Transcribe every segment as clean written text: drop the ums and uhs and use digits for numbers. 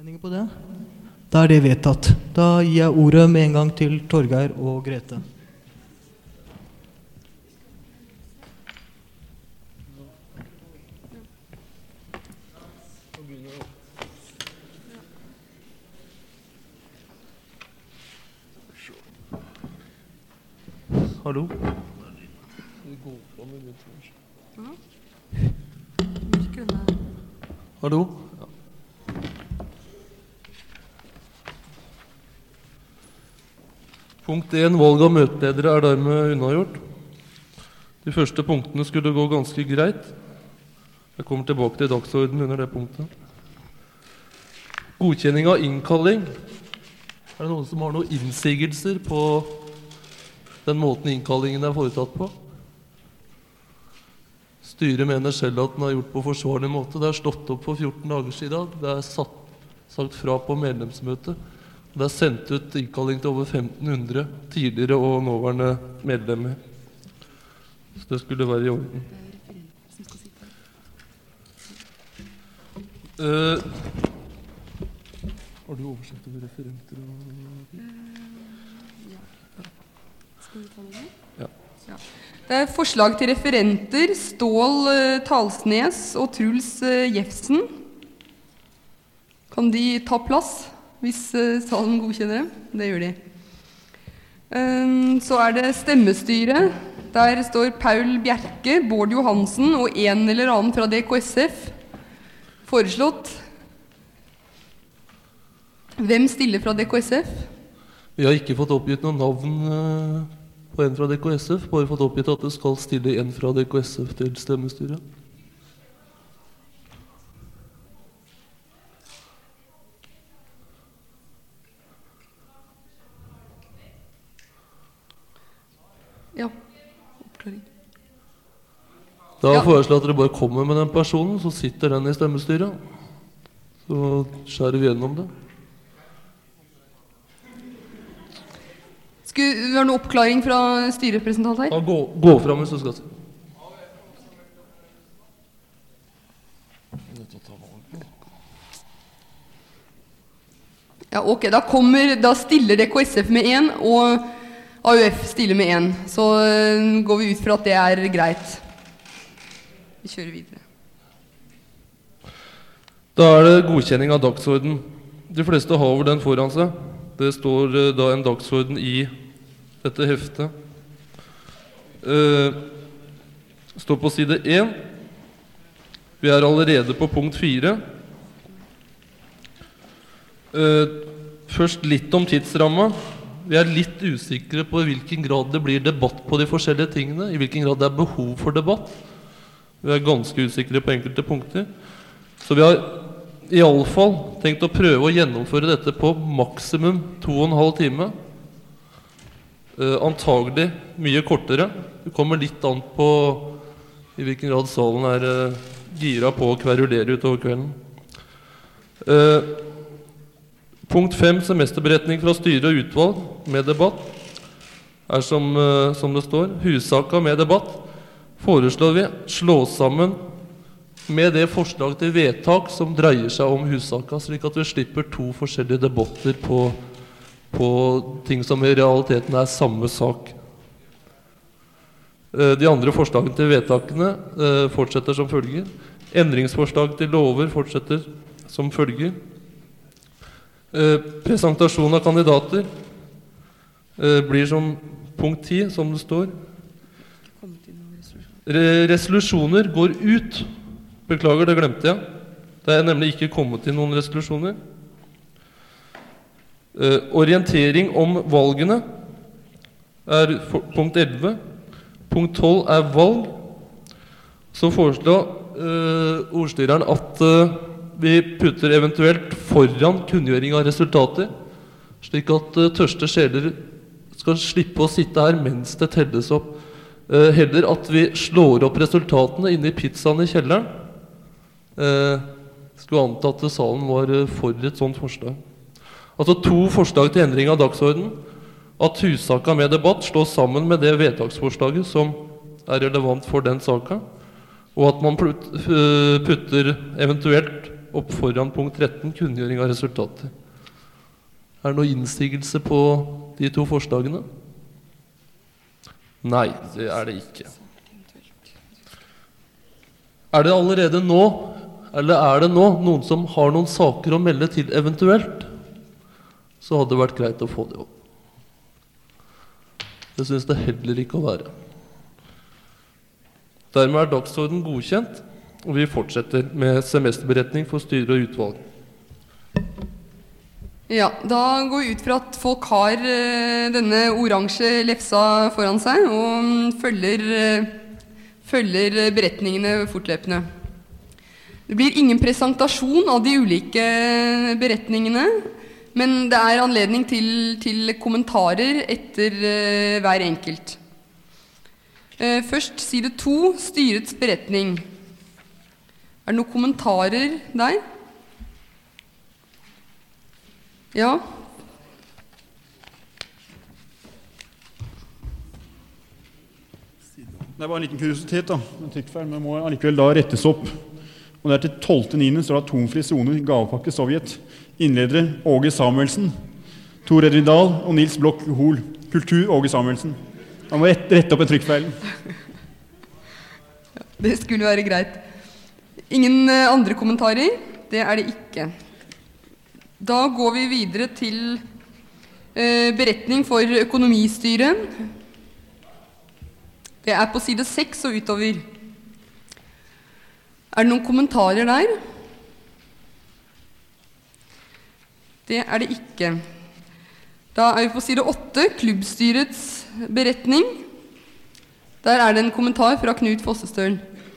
Innvendinger på det? Da det vedtatt. Da gir jeg ordet med en gang til Torgeir og Grete. Hallo? Hallo? Punkt 1, valg av møteledere er dermed unnagjort. De første punktene skulle gå ganske greit. Jeg kommer tilbake til dagsordenen under det punktet. Godkjenning av innkalling. Er det noen som har noen innsigelser på den måten innkallingen er foretatt på? Styret mener selv at den er gjort på forsvarlig måte. Det er slått opp for 14 dager siden. Det er sagt fra på medlemsmøtet. Det er sendt ut innkalling til over 1500 tidligere og nåværende medlemmer. Så det skulle være i orden. Har du oversikt over referenter? Skal vi ta det nå? Ja. Ja. Det er forslag til referenter Stål Talsnes og Truls Jefsen. Kan de ta plass hvis salen godkjenner dem? Det gjør de. Så er det stemmestyret. Der står Paul Bjerke, Bård Johansen og en eller annen fra DKSF foreslått. Hvem stiller fra DKSF? Vi har ikke fått oppgitt noen navn på en fra DKSF, bare fått oppgitt at det skal stille en fra DKSF til stemmestyret. Ja, oppklaring. Da Ja. foreslår jeg at dere bare kommer med den personen, så sitter den i stemmestyret. Så skjærer vi gjennom det. Skulle vi ha noe oppklaring fra styrerepresentant her? Ja, gå frem hvis du skal si. Ja, ok, da stiller DKSF med en, og AUF stiller med en. Så går vi ut fra at det er greit. Vi kjører videre. Da er det godkjenning av dagsorden. De fleste har over den foran seg. Det står da en dagsorden i dette heftet. Står på side 1. Vi er allerede på punkt 4. Først litt om tidsramma. Vi er litt usikre på i hvilken grad det blir debatt på de forskjellige tingene, i hvilken grad det er behov for debatt. Vi er ganske usikre på enkelte punkter. Så vi har i alle fall tenkt å prøve å gjennomføre dette på maksimum 2,5 time. Antagelig mye kortere. Det kommer litt an på i hvilken grad salen er gira på å kverulere utover kvelden. Punkt 5, semesterberetning fra styre og utvalg med debatt, er som det står. Hussaka med debatt foreslår vi slå sammen med det forslag til vedtak som dreier seg om hussaka, slik at vi slipper 2 forskjellige debatter på ting som i realiteten er samme sak. De andre forslagene til vedtakene fortsetter som følger. Endringsforslag til lover fortsetter som følger. Presentasjon av kandidater blir som punkt 10, som det står. Resolusjoner går ut. Beklager, det glemte jeg. Det er nemlig ikke kommet til noen resolusjoner. Orientering om valgene er punkt 11. Punkt 12 er valg. Så foreslår ordstyreren at vi putter eventuelt foran kunngjøring av resultater, slik at tørste sjeler skal slippe å sitte her mens det telles opp. Heller at vi slår opp resultatene inne i pizzaen i kjelleren. Skulle anta at salen var for et sånt forslag. Altså 2 forslag til endring av dagsorden. At hussaka med debatt slås sammen med det vedtaksforslaget som er relevant for den saka. Og at man putter eventuelt opp foran punkt 13, kunngjøring av resultater. Er det noe innsigelse på de to forslagene? Nei, det er det ikke. Er det allerede nå, eller er det nå, noen som har noen saker å melde til eventuelt? Så hadde det vært greit å få det opp. Det synes det heller ikke å være. Dermed er dagsorden godkjent, og vi fortsetter med semesterberetning for styre og utvalg. Ja, da går vi ut fra at folk har denne oransje lefsa foran seg og følger beretningene fortløpende. Det blir ingen presentasjon av de ulike beretningene, men det er anledning til kommentarer etter hver enkelt. Først side 2, styrets beretning. Er det noen kommentarer der? Ja. Det er bare en liten kuriositet da, en trykkfeil, men må allikevel da rettes opp. Og det er til 12.9. står det atomfri zone, gavepakke Sovjet. Innledere Åge Samuelsen, Tor Edvin Dahl og Nils Blokk Hol. Kultur Åge Samuelsen. Han må rette opp en trykkfeilen. Det skulle være greit. Ingen andre kommentarer? Det er det ikke. Da går vi videre til beretning for økonomistyret. Det er på side 6 og utover. Er det noen kommentarer der? Det er det ikke. Da er vi på side 8, klubbstyrets beretning. Der er det en kommentar fra Knut Fossestølen.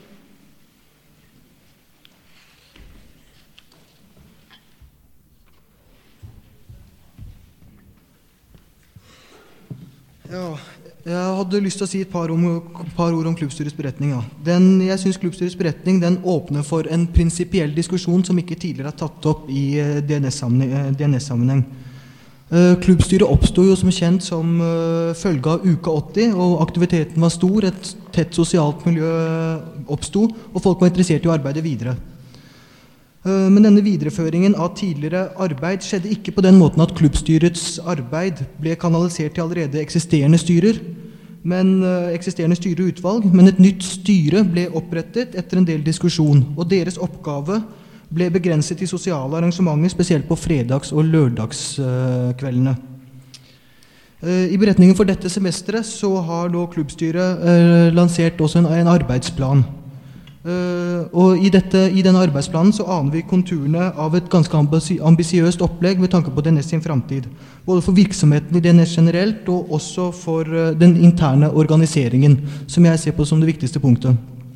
Ja, jeg hadde lyst til å si et par ord om klubbstyrets beretning. Ja. Jeg synes klubbstyrets beretning den åpner for en prinsipiell diskusjon som ikke tidligere er tatt opp i DNS-sammenheng. Klubbstyret oppstod jo som kjent som følge av uke 80, og aktiviteten var stor, et tett sosialt miljø oppstod, og folk var interessert i å arbeide videre. Men denne videreføringen av tidligere arbeid skjedde ikke på den måten at klubbstyrets arbeid ble kanalisert til allerede eksisterende styrer, eksisterende styreutvalg, men et nytt styre ble opprettet etter en del diskusjon, og deres oppgave ble begrenset til sosiale arrangementer, spesielt på fredags- og lørdagskveldene. I beretningen for dette semesteret så har nå klubbstyret lansert også en arbeidsplan. Og i denne arbeidsplanen så aner vi konturene av et ganske ambisiøst opplegg med tanke på DNS sin fremtid. Både for virksomheten i DNS generelt, og også for den interne organiseringen, som jeg ser på som det viktigste punktet.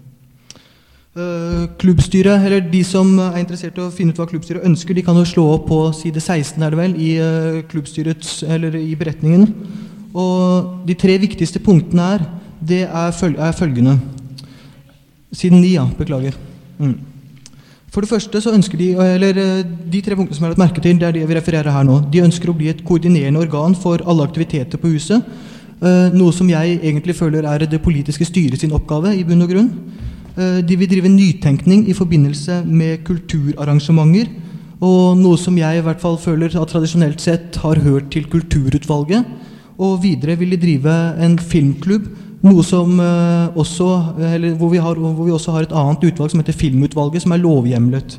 Klubbstyret, eller de som er interessert i å finne ut hva klubbstyret ønsker, de kan jo slå opp på side 16 er det vel, i klubbstyrets, eller i beretningen. Og de 3 viktigste punktene det er følgende. Siden 9, ja, beklager. For det første så ønsker de 3 punktene som jeg har lagt merke til, det er det vi refererer her nå. De ønsker å bli et koordinerende organ for alle aktiviteter på huset, noe som jeg egentlig føler er det politiske styret sin oppgave i bunn og grunn. De vil drive nytenkning i forbindelse med kulturarrangementer, og noe som jeg i hvert fall føler at tradisjonelt sett har hørt til kulturutvalget, og videre vil de drive en filmklubb, noe som hvor vi også har et annet utvalg som heter Filmutvalget, som er lovhjemlet.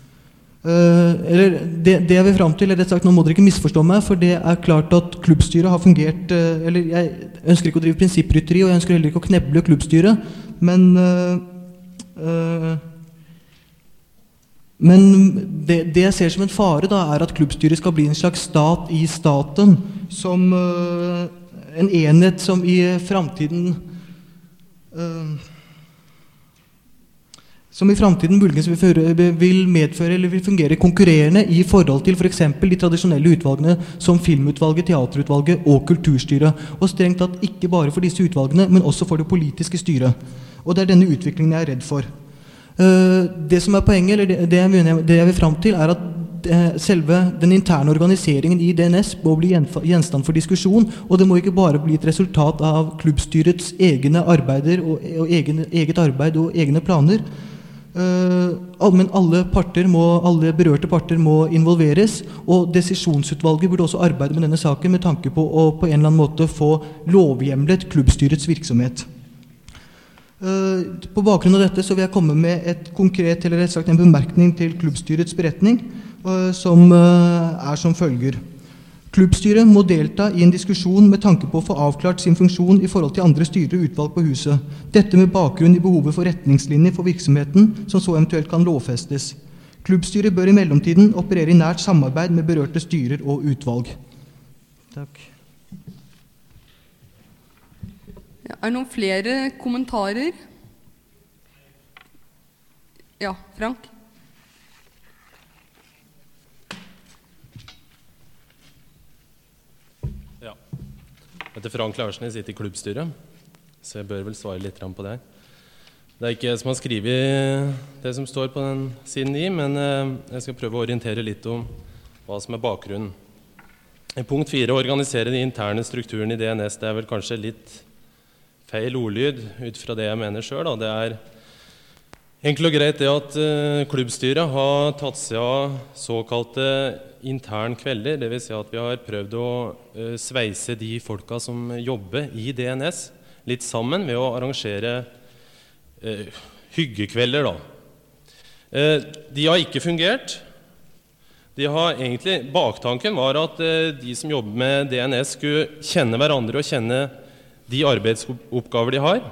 Det jeg vil frem til, rett sagt, nå må dere ikke misforstå meg, for det er klart at klubbstyret har fungert, jeg ønsker ikke å drive prinsipprytteri, og jeg ønsker heller ikke å kneble klubbstyret, men det jeg ser som en fare da, er at klubbstyret skal bli en slags stat i staten, som en enhet som i fremtiden muligens vil medføre eller vil fungere konkurrerende i forhold til for eksempel de tradisjonelle utvalgene som Filmutvalget, Teaterutvalget og Kulturstyret, og strengt tatt ikke bare for disse utvalgene, men også for det politiske styret. Og det er denne utviklingen jeg er redd for. Det som er poenget, eller det jeg vil frem til, er at selve den interne organiseringen i DNS må bli gjenstand for diskusjon, og det må ikke bare bli et resultat av klubbstyrets egne arbeider og eget arbeid og egne planer, Men alle berørte parter må involveres, og desisjonsutvalget burde også arbeide med denne saken med tanke på å på en eller annen måte få lovhjemlet klubbstyrets virksomhet. På bakgrunn av dette så vil jeg komme med et konkret, eller rett sagt en bemerkning til klubbstyrets beretning, som som følger. Klubbstyret må delta i en diskusjon med tanke på å få avklart sin funksjon i forhold til andre styrer og utvalg på huset. Dette med bakgrunn i behovet for retningslinjer for virksomheten, som så eventuelt kan lovfestes. Klubbstyret bør i mellomtiden operere i nært samarbeid med berørte styrer og utvalg. Takk. Ja, det noen flere kommentarer? Ja, Frank? Jeg heter Frank Larsen, jeg sitter i klubbstyret, så jeg bør vel svare litt på det. Det ikke jeg som har skrivet det som står på den siden 9, men jeg skal prøve å orientere litt om hva som bakgrunnen. I punkt 4, organisere de interne strukturene i DNS, det vel kanskje litt feil ordlyd ut fra det jeg mener selv. Det enkelt og greit det at klubbstyret har tatt seg av såkalte intern kvelder, det vil si at vi har prøvd å sveise de folka som jobber i DNS litt sammen ved å arrangere hyggekvelder. De har ikke fungert. Baktanken var at de som jobber med DNS skulle kjenne hverandre og kjenne de arbeidsoppgaver de har,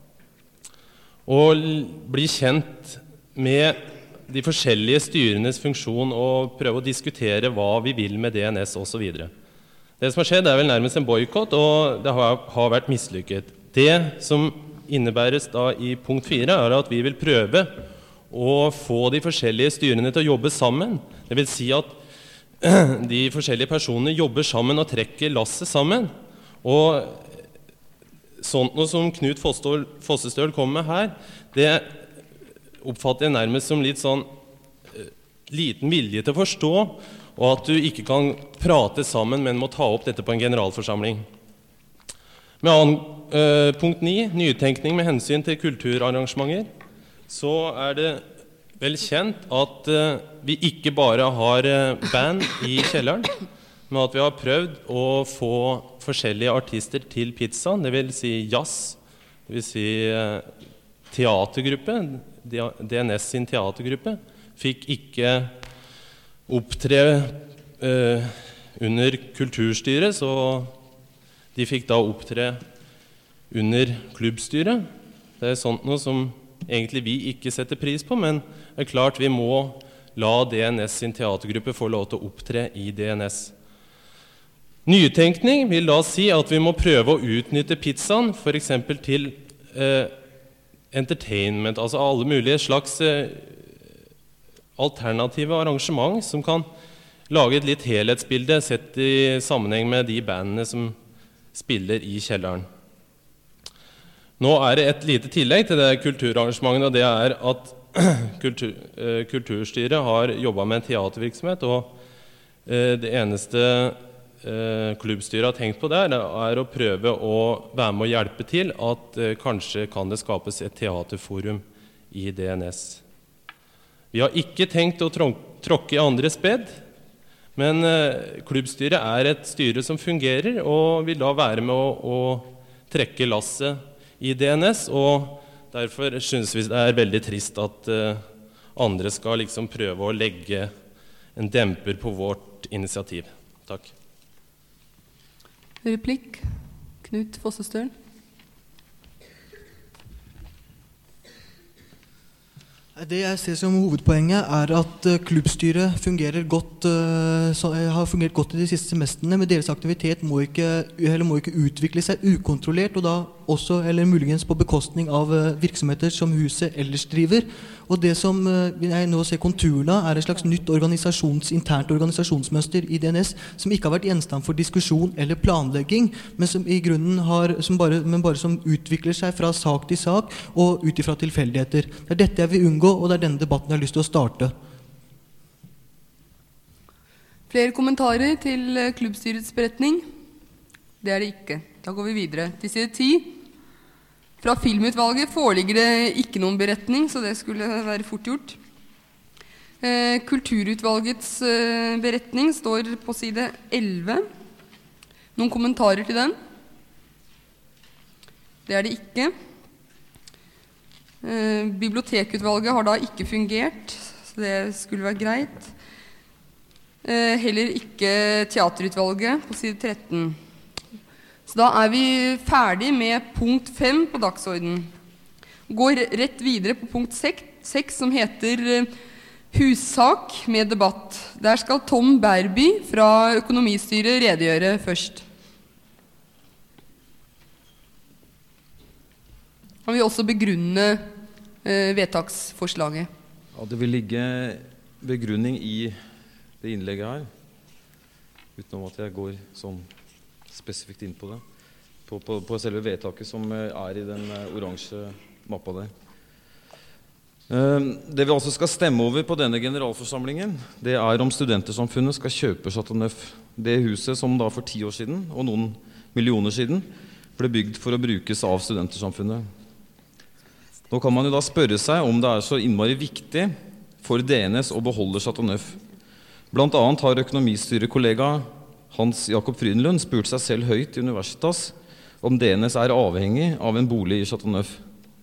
og bli kjent med de forskjellige styrenes funksjon og prøve å diskutere hva vi vil med DNS og så videre. Det som har skjedd vel nærmest en boykott, og det har vært mislykket. Det som innebæres da i punkt 4 at vi vil prøve å få de forskjellige styrene til å jobbe sammen. Det vil si at de forskjellige personene jobber sammen og trekker lasset sammen. Og sånt noe som Knut Fossestøl kommer med her, det oppfatter jeg nærmest som litt sånn liten vilje til å forstå, og at du ikke kan prate sammen, men må ta opp dette på en generalforsamling. Med punkt 9, nytenkning med hensyn til kulturarrangementer, så det vel kjent at vi ikke bare har band i kjelleren, men at vi har prøvd å få forskjellige artister til pizzaen, det vil si jazz, det vil si teatergruppe. DNS sin teatergruppe fikk ikke opptre under kulturstyret, så de fikk da opptre under klubbstyret. Det sånt noe som egentlig vi ikke setter pris på, men klart vi må la DNS sin teatergruppe få lov til å opptre i DNS. Nytenkning vil da si at vi må prøve å utnytte pizzaen, for eksempel til entertainment, altså alle mulige slags alternative arrangement som kan lage et litt helhetsbilde sett i sammenheng med de bandene som spiller i kjelleren. Nå det et lite tillegg til det kulturarrangementet, og det at kulturstyret har jobbet med en teatervirksomhet, og det eneste klubbstyret har tenkt på der å prøve å være med og hjelpe til at kanskje kan det skapes et teaterforum i DNS. Vi har ikke tenkt å tråkke i andres bed, men klubbstyret et styre som fungerer og vil da være med å trekke lasset i DNS, og derfor synes vi det veldig trist at andre skal liksom prøve å legge en demper på vårt initiativ. Takk. Replikk, Knut Fossestøl. Det jeg ser som hovedpoenget at klubbstyret fungerer godt, har fungert godt i de siste semestrene, men deres aktivitet må ikke utvikle seg ukontrollert, og da også, eller muligens på bekostning av virksomheter som huset ellers driver. Og det som jeg nå ser konturene av et slags nytt internt organisasjonsmønster i DNS, som ikke har vært gjenstand for diskusjon eller planlegging, men som i grunnen bare som utvikler seg fra sak til sak og ut ifra tilfeldigheter. Det dette jeg vil unngå, og det denne debatten jeg har lyst til å starte. Flere kommentarer til klubbstyrets beretning? Det det ikke. Da går vi videre til side 10. Fra filmutvalget foreligger det ikke noen beretning, så det skulle være fort gjort. Kulturutvalgets beretning står på side 11. Noen kommentarer til den? Det er det ikke. Bibliotekutvalget har da ikke fungert, så det skulle være greit. Heller ikke teaterutvalget på side 13. Så da er vi ferdig med punkt 5 på dagsordenen. Går rett videre på punkt 6 som heter hussak med debatt. Der skal Tom Berby fra økonomistyret redegjøre først. Han vil også begrunne vedtaksforslaget. Ja, det vil ligge begrunning i det innlegget her, utenom at jeg går sånn spesifikt inn på det, på selve vedtaket som er i den oransje mappa der. Det vi altså skal stemme over på denne generalforsamlingen, det er om studentersamfunnet skal kjøpe Chateau Neuf, det huset som da for 10 år siden, og noen millioner siden, ble bygd for å brukes av studentersamfunnet. Nå kan man jo da spørre seg om det er så innmari viktig for DNS å beholde Chateau Neuf. Blant annet har økonomistyrekollega Hans Jakob Frydenlund spurt seg selv høyt i Universitas om DNS er avhengig av en bolig i Chateau Neuf.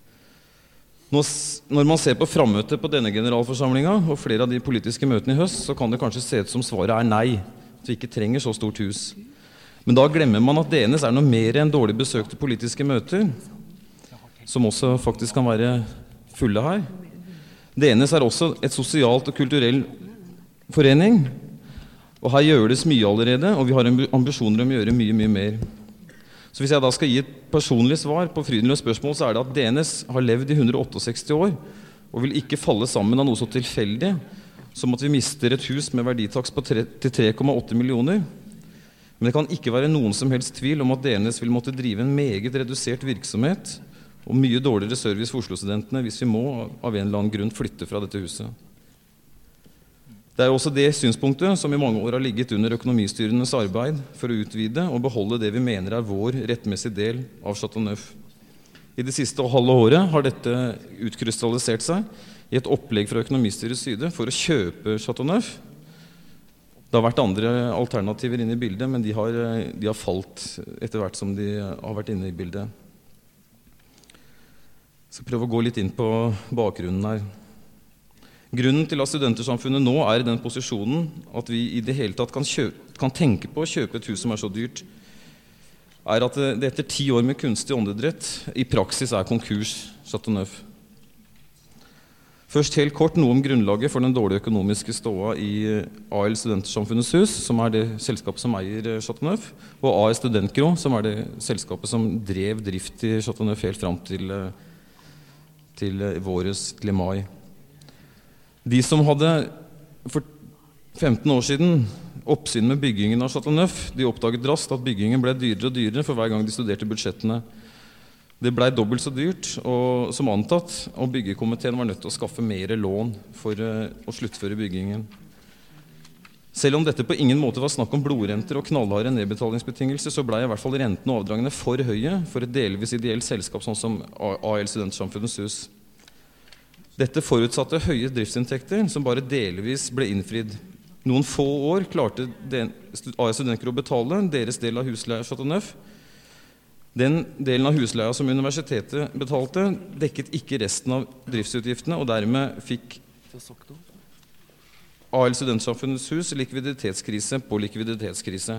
Når man ser på frammøtet på denne generalforsamlingen og flere av de politiske møtene i høst, så kan det kanskje se ut som svaret er nei, at vi ikke trenger så stort hus. Men da glemmer man at DNS er noe mer enn dårlig besøkte politiske møter, som også faktisk kan være fulle her. DNS er også et sosialt og kulturell forening, og her gjøres mye allerede, og vi har ambisjoner om å gjøre mye, mye mer. Så hvis jeg da skal gi et personlig svar på Frydenlunds spørsmål, så er det at DNS har levd i 168 år, og vil ikke falle sammen av noe så tilfeldig, som at vi mister et hus med verditakst på 3,8 millioner. Men det kan ikke være noen som helst tvil om at DNS vil måtte drive en meget redusert virksomhet, og mye dårligere service for Oslo-studentene hvis vi må av en eller annen grunn flytte fra dette huset. Det er også det synspunktet som i mange år har ligget under økonomistyrenes arbeid for å utvide og beholde det vi mener er vår rettmessige del av Chateau Neuf. I det siste halve året har dette utkrystallisert seg i et opplegg fra økonomistyrets side for å kjøpe Chateau Neuf. Det har vært andre alternativer inne i bildet, men de har falt etter hvert som de har vært inne i bildet. Jeg skal prøve å gå litt inn på bakgrunnen her. Grunnen til at studentersamfunnet nå er i den posisjonen at vi i det hele tatt kan tenke på å kjøpe et hus som er så dyrt, er at det etter 10 år med kunstig åndedrett i praksis er konkurs Chateau Neuf. Først helt kort noe om grunnlaget for den dårlige økonomiske ståa i AL Studentersamfunnets hus, som er det selskapet som eier Chateau Neuf, og AS Studentgro, som er det selskapet som drev drift i Chateau Neuf helt fram til mai. De som hadde for 15 år siden oppsyn med byggingen av Chateau Neuf, de oppdaget raskt at byggingen ble dyrere og dyrere for hver gang de studerte budsjettene. Det ble dobbelt så dyrt, og som antatt, og byggekomiteen var nødt til å skaffe mer lån for å sluttføre byggingen. Selv om dette på ingen måte var snakk om blodrenter og knallharde nedbetalingsbetingelser, så ble i hvert fall rentene og avdragene for høye for et delvis ideelt selskap sånn som AL Studentersamfunnets hus. Dette forutsatte høye driftsinntekter som bare delvis ble innfridd. Noen få år klarte AS Studentgro å betale deres del av husleia Chateau Neuf. Den delen av husleia som universitetet betalte, dekket ikke resten av driftsutgiftene, og dermed fikk AL Studentsamfunnets hus likviditetskrise på likviditetskrise.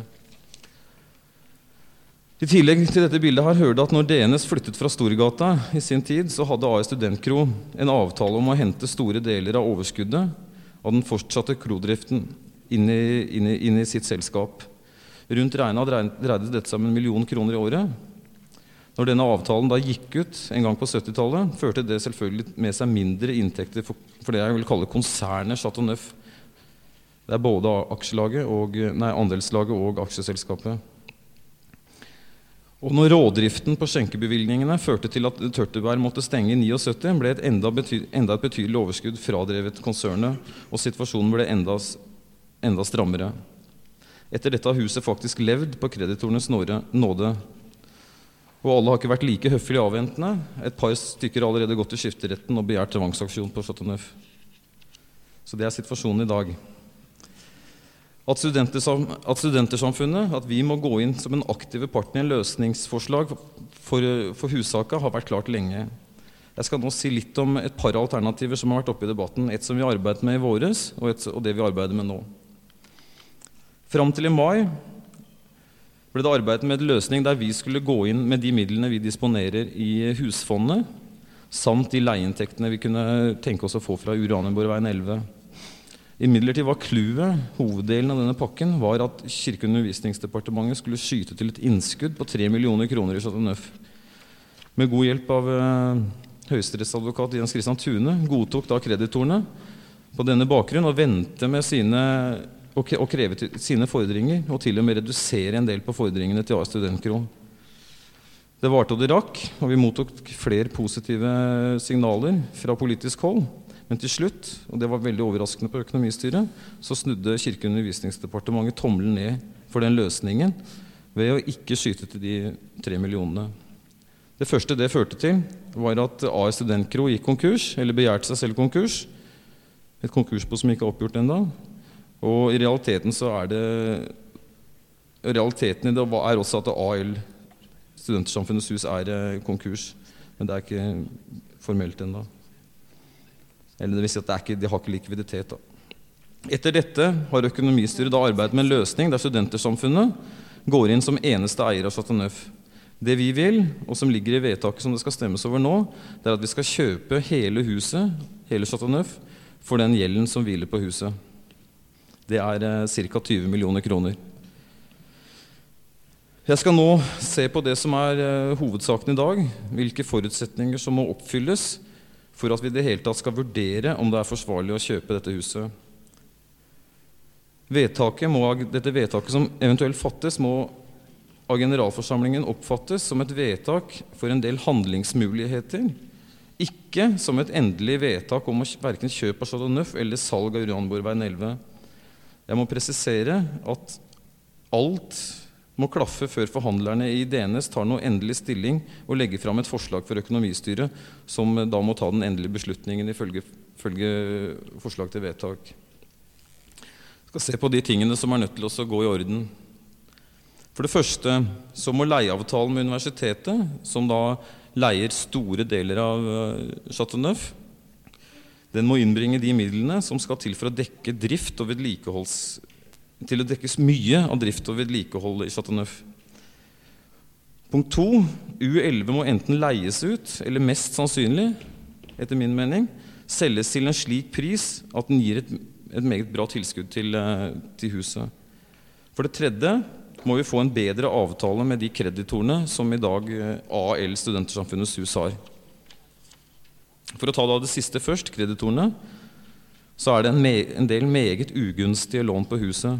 I tillegg til dette bildet her hører det at når DNS flyttet fra Storgata i sin tid, så hadde AS Studentgro en avtale om å hente store deler av overskuddet av den fortsatte krodriften inn i sitt selskap. Rundt regnet dreide dette seg om 1 million kroner i året. Når denne avtalen da gikk ut en gang på 70-tallet, førte det selvfølgelig med seg mindre inntekter for det jeg vil kalle konsernet Chateau Neuf. Det er både andelslaget og aksjeselskapet. Og når rådriften på skjenkebevilgningene førte til at Tørteberg måtte stenge i 79, ble et enda et betydelig overskudd fradrevet konsernet, og situasjonen ble enda strammere. Etter dette har huset faktisk levd på kreditorenes nåde. Og alle har ikke vært like høflig avventende. Et par stykker har allerede gått til skifteretten og begjært tvangsaksjon på Chateau Neuf. Så det situasjonen i dag. At studentersamfunnet, at vi må gå inn som en aktive partner i en løsningsforslag for hussaka, har vært klart lenge. Jeg skal nå si litt om et par alternativer som har vært oppe i debatten. Et som vi arbeidet med i våres, og det vi arbeider med nå. Fram til i mai ble det arbeidet med en løsning der vi skulle gå inn med de midlene vi disponerer i husfondet, samt de leieinntektene vi kunne tenke oss å få fra Uranienborgveien 11. Imidlertid var clouet, hoveddelen av denne pakken, var at Kirke- og undervisningsdepartementet skulle skyte til et innskudd på 3 millioner kroner i Chateau Neuf. Med god hjelp av høyesterettsadvokat Jens Christian Thune godtok da kreditorene på denne bakgrunn å vente med og kreve sine fordringer, og til og med redusere en del på fordringene til AS Studentkro. Det varte og det rakk, og vi mottok flere positive signaler fra politisk hold. Men til slutt, og det var veldig overraskende på økonomistyret, så snudde Kirke- og undervisningsdepartementet tommelen ned for den løsningen ved å ikke skyte til de 3 millionene. Det første det førte til var at AS Studentkro gikk konkurs, eller begjærte seg selv konkurs. Et konkursbo som ikke er oppgjort enda. Og i realiteten så realiteten i det er også at AL, Studentersamfunnets hus, konkurs. Men det ikke formelt enda. Eller det vil si at de har ikke likviditet da. Etter dette har økonomistyret da arbeidet med en løsning der Studentersamfunnet går inn som eneste eier av Chateau Neuf. Det vi vil, og som ligger i vedtaket som det skal stemmes over nå, det at vi skal kjøpe hele huset, hele Chateau Neuf, for den gjelden som hviler på huset. Det ca. 20 millioner kroner. Jeg skal nå se på det som hovedsaken i dag, hvilke forutsetninger som må oppfylles for at vi i det hele tatt skal vurdere om det forsvarlig å kjøpe dette huset. Dette vedtaket som eventuelt fattes, må av generalforsamlingen oppfattes som et vedtak for en del handlingsmuligheter, ikke som et endelig vedtak om hverken kjøp av Chateau Neuf eller salg av Uranienborgveien 11. Jeg må presisere at alt må klaffe før forhandlerne i DNS tar noe endelig stilling og legger fram et forslag for økonomistyret, som da må ta den endelige beslutningen ifølge forslag til vedtak. Jeg skal se på de tingene som nødt til å gå i orden. For det første så må leieavtalen med universitetet, som da leier store deler av Chateau Neuf, den må innbringe de midlene som skal til for å dekke drift og til å dekkes mye av drift og vedlikehold i Chateau Neuf. Punkt 2. U11 må enten leies ut, eller mest sannsynlig, etter min mening, selges til en slik pris at den gir et meget bra tilskudd til huset. For det tredje må vi få en bedre avtale med de kreditorene som i dag AL Studentersamfunnets hus har. For å ta det siste først, kreditorene, så det en del meget ugunstige lån på huset.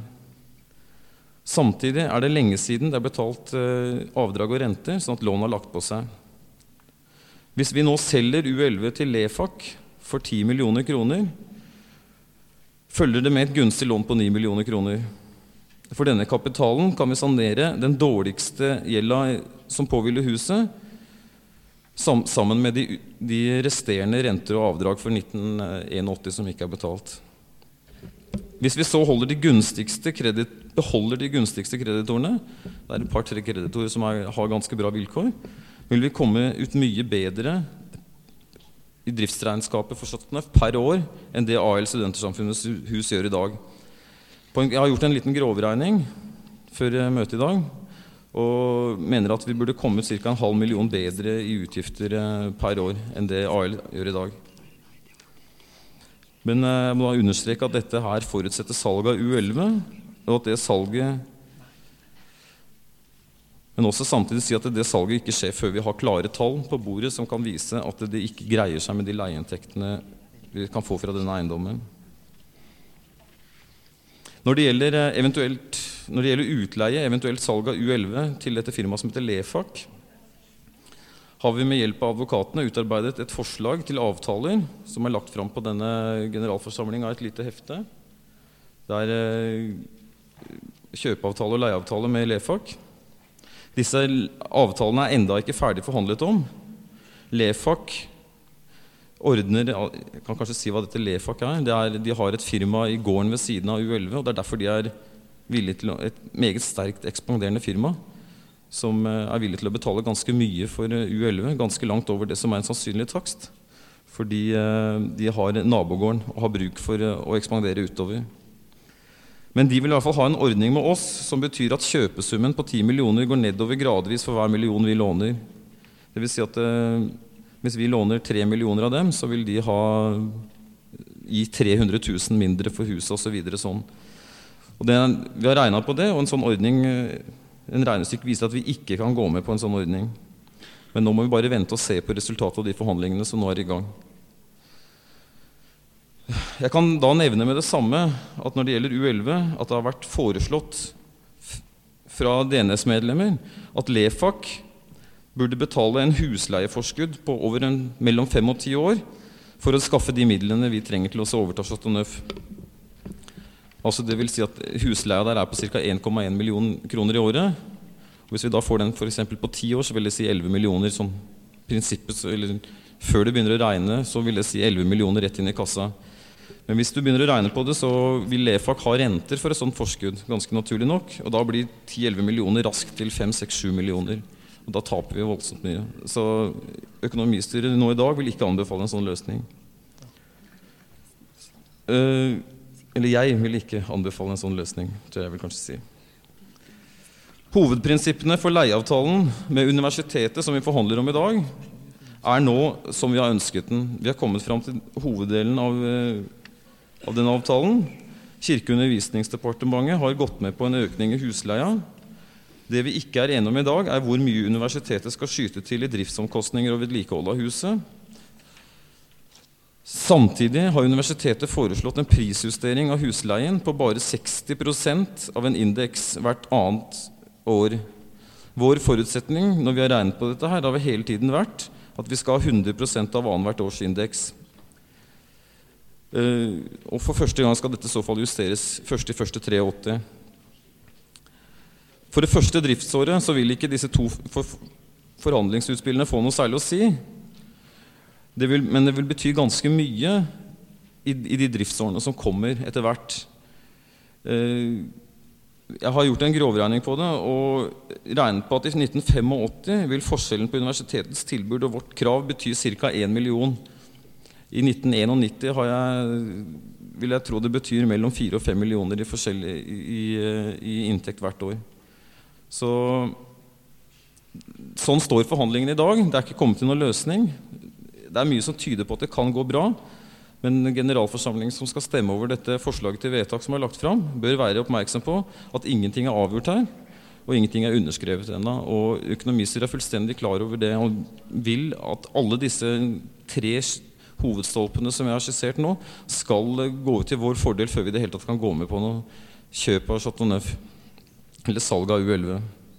Samtidig det lenge siden det betalt avdrag og renter, sånn at lån har lagt på seg. Hvis vi nå selger U11 til Lefac for 10 millioner kroner, følger det med et gunstig lån på 9 millioner kroner. For denne kapitalen kan vi sanere den dårligste gjelda som påhviler huset, sammen med de resterende renter og avdrag for 1981 som ikke betalt. Hvis vi så beholder de gunstigste kreditorene, det et par-tre kreditorer som har ganske bra vilkår, vil vi komme ut mye bedre i driftsregnskapet for Chateau Neuf per år enn det AL Studentersamfunnets hus gjør i dag. Jeg har gjort en liten grovregning før møtet i dag, og mener at vi burde komme ut ca. 0,5 million bedre i utgifter per år enn det AL gjør i dag. Men jeg må da understreke at dette her forutsetter salg av U11, og at det salget, men også samtidig si at det salget ikke skjer før vi har klare tall på bordet som kan vise at det ikke greier seg med de leieinntektene vi kan få fra denne eiendommen. Når det gjelder utleie, eventuelt salg av U11 til dette firmaet som heter Lefac, har vi med hjelp av advokatene utarbeidet et forslag til avtaler som lagt fram på denne generalforsamlingen av et lite hefte. Det kjøpeavtale og leieavtale med Lefac. Disse avtalene enda ikke ferdig forhandlet om. Lefak ordner, jeg kan kanskje si hva dette Lefak de har et firma i gården ved siden av U11, og det derfor de villige til et meget sterkt ekspanderende firma, som villig til å betale ganske mye for U11, ganske langt over det som en sannsynlig takst, fordi de har nabogården og har bruk for å ekspandere utover. Men de vil i hvert fall ha en ordning med oss som betyr at kjøpesummen på 10 millioner går nedover gradvis for hver million vi låner. Det vil si at hvis vi låner 3 millioner av dem, så vil de gi 300 000 mindre for huset og så videre sånn. Og vi har regnet på det, og en sånn ordning, en regnestykke viser at vi ikke kan gå med på en sånn ordning. Men nå må vi bare vente og se på resultatet av de forhandlingene som nå i gang. Jeg kan da nevne med det samme at når det gjelder U11, at det har vært foreslått fra DNS-medlemmer at Lefak burde betale en husleieforskudd på mellom 5 og 10 år for å skaffe de midlene vi trenger til å overta Chateau Neuf. Altså det vil si at husleia der på ca. 1,1 million kroner i året. Hvis vi da får den for eksempel på 10 år, så vil det si 11 millioner sånn prinsippet, eller før det begynner å regne, så vil det si 11 millioner rett inn i kassa. Men hvis du begynner å regne på det, så vil Lefak ha renter for et sånt forskudd, ganske naturlig nok, og da blir 10-11 millioner raskt til 5-6-7 millioner. Og da taper vi voldsomt mye. Så økonomistyret nå i dag vil ikke anbefale en sånn løsning. Eller jeg vil ikke anbefale en sånn løsning, tror jeg vil kanskje si. Hovedprinsippene for leieavtalen med universitetet som vi forhandler om i dag, nå som vi har ønsket den. Vi har kommet frem til hoveddelen av den avtalen. Kirke- og undervisningsdepartementet har gått med på en økning i husleia. Det vi ikke enige om i dag, hvor mye universitetet skal skyte til i driftsomkostninger og vedlikehold av huset. Samtidig har universitetet foreslått en prisjustering av husleien på bare 60% av en indeks hvert annet år. Vår forutsetning når vi har regnet på dette har hele tiden vært at vi skal ha 100% av annethvert års indeks. Og for første gang skal dette i så fall justeres 1.1.83. For det første driftsåret så vil ikke disse to forhandlingsutspillene få noe særlig å si. Men det vil bety ganske mye i de driftsårene som kommer etter hvert. Jeg har gjort en grovregning på det, og regnet på at i 1985 vil forskjellen på universitetets tilbud og vårt krav bety ca. 1 million. I 1991 vil jeg tro det betyr mellom 4 og 5 millioner i inntekt hvert år. Sånn står forhandlingene i dag. Det ikke kommet til noen løsning. Det mye som tyder på at det kan gå bra, men generalforsamlingen som skal stemme over dette forslaget til vedtak som lagt fram, bør være oppmerksom på at ingenting avgjort her, og ingenting underskrevet ennå. Og økonomistyret fullstendig klar over det, og vil at alle disse 3 hovedstolpene som jeg har skissert nå, skal gå ut til vår fordel før vi det hele tatt kan gå med på noe kjøp av Chateau Neuf, eller salg av U11.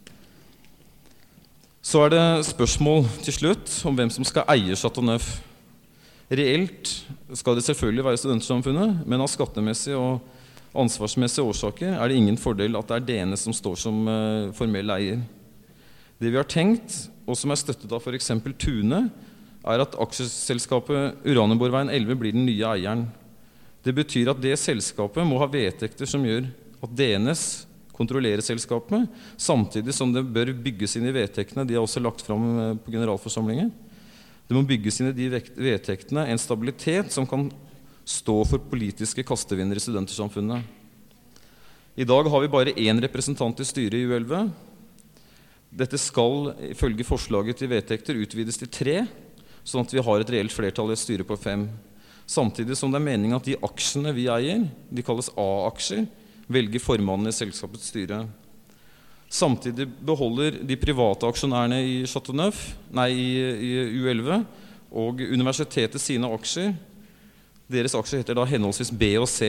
Så det spørsmål til slutt om hvem som skal eie Chateau Neuf. Reelt skal det selvfølgelig være studentsamfunnet, men av skattemessige og ansvarsmessige årsaker det ingen fordel at det DNS som står som formell eier. Det vi har tenkt, og som støttet av for eksempel Tune, at aksjeselskapet Uranienborgveien 11 blir den nye eieren. Det betyr at det selskapet må ha vedtekter som gjør at DNS kontrollere selskapet, samtidig som det bør bygges inn i vedtektene. De har også lagt frem på generalforsamlingen. Det må bygges inn i de vedtektene en stabilitet som kan stå for politiske kastevinner i studentersamfunnet. I dag har vi bare 1 representant i styret i U11. Dette skal ifølge forslaget til vedtekter utvides til 3, sånn at vi har et reelt flertall i et styre på 5. Samtidig som det meningen at de aksjene vi eier, de kalles A-aksjer, velger formannen i selskapets styre. Samtidig beholder de private aksjonærene i Chateau Neuf, i U11, og universitetet sine aksjer. Deres aksjer heter da henholdsvis B og C.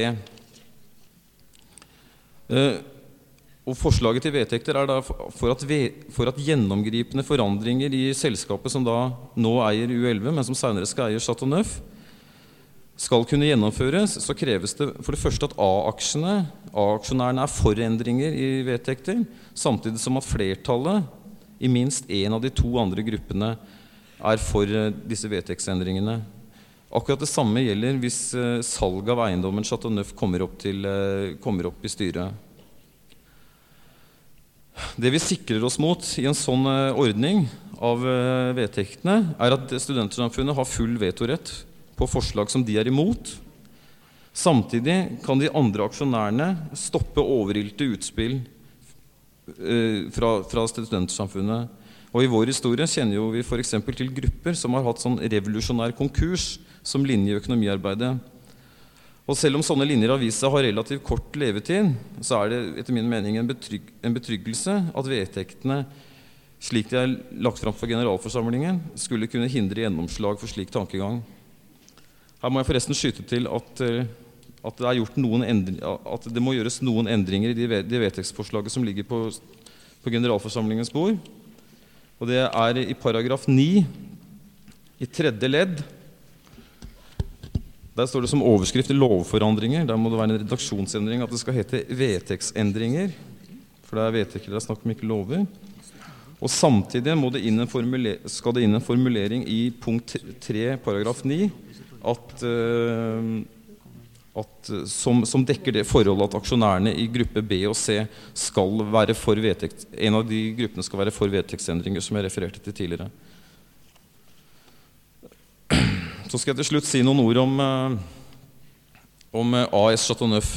Og forslaget til vedtekter da for at gjennomgripende forandringer i selskapet som da nå eier U11, men som senere skal eie Chateau Neuf, skal kunne gjennomføres, så kreves det for det første at A-aksjonærene for endringer i vedtekter, samtidig som at flertallet i minst en av de to andre gruppene for disse vedtektsendringene. Akkurat det samme gjelder hvis salg av eiendommen Chateau Neuf kommer opp i styret. Det vi sikrer oss mot i en sånn ordning av vedtektene at studentsamfunnet har full vetorett på forslag som de imot. Samtidig kan de andre aksjonærene stoppe overilte utspill fra studentsamfunnet. Og i vår historie kjenner jo vi for eksempel til grupper som har hatt sånn revolusjonær konkurs som linje i økonomiarbeidet. Og selv om sånne linjer av vist seg har relativt kort levetid, så det etter min mening en betryggelse at vedtektene, slik de lagt fram for generalforsamlingen, skulle kunne hindre gjennomslag for slik tankegang. Her må jeg forresten skyte til at det må gjøres noen endringer i de vedtektsforslaget som ligger på generalforsamlingens bord. Og det i paragraf 9, i tredje ledd. Der står det som overskrift i lovforandringer. Der må det være en redaksjonsendring at det skal hete vedtektsendringer. For det vedtekter, det snakk om ikke lover. Og samtidig skal det inn en formulering i punkt 3, paragraf 9, som dekker det forholdet at aksjonærene i gruppe B og C skal være for en av de gruppene skal være for vedtektsendringer som jeg refererte til tidligere. Så skal jeg til slutt si noen ord om AS Chateau Neuf.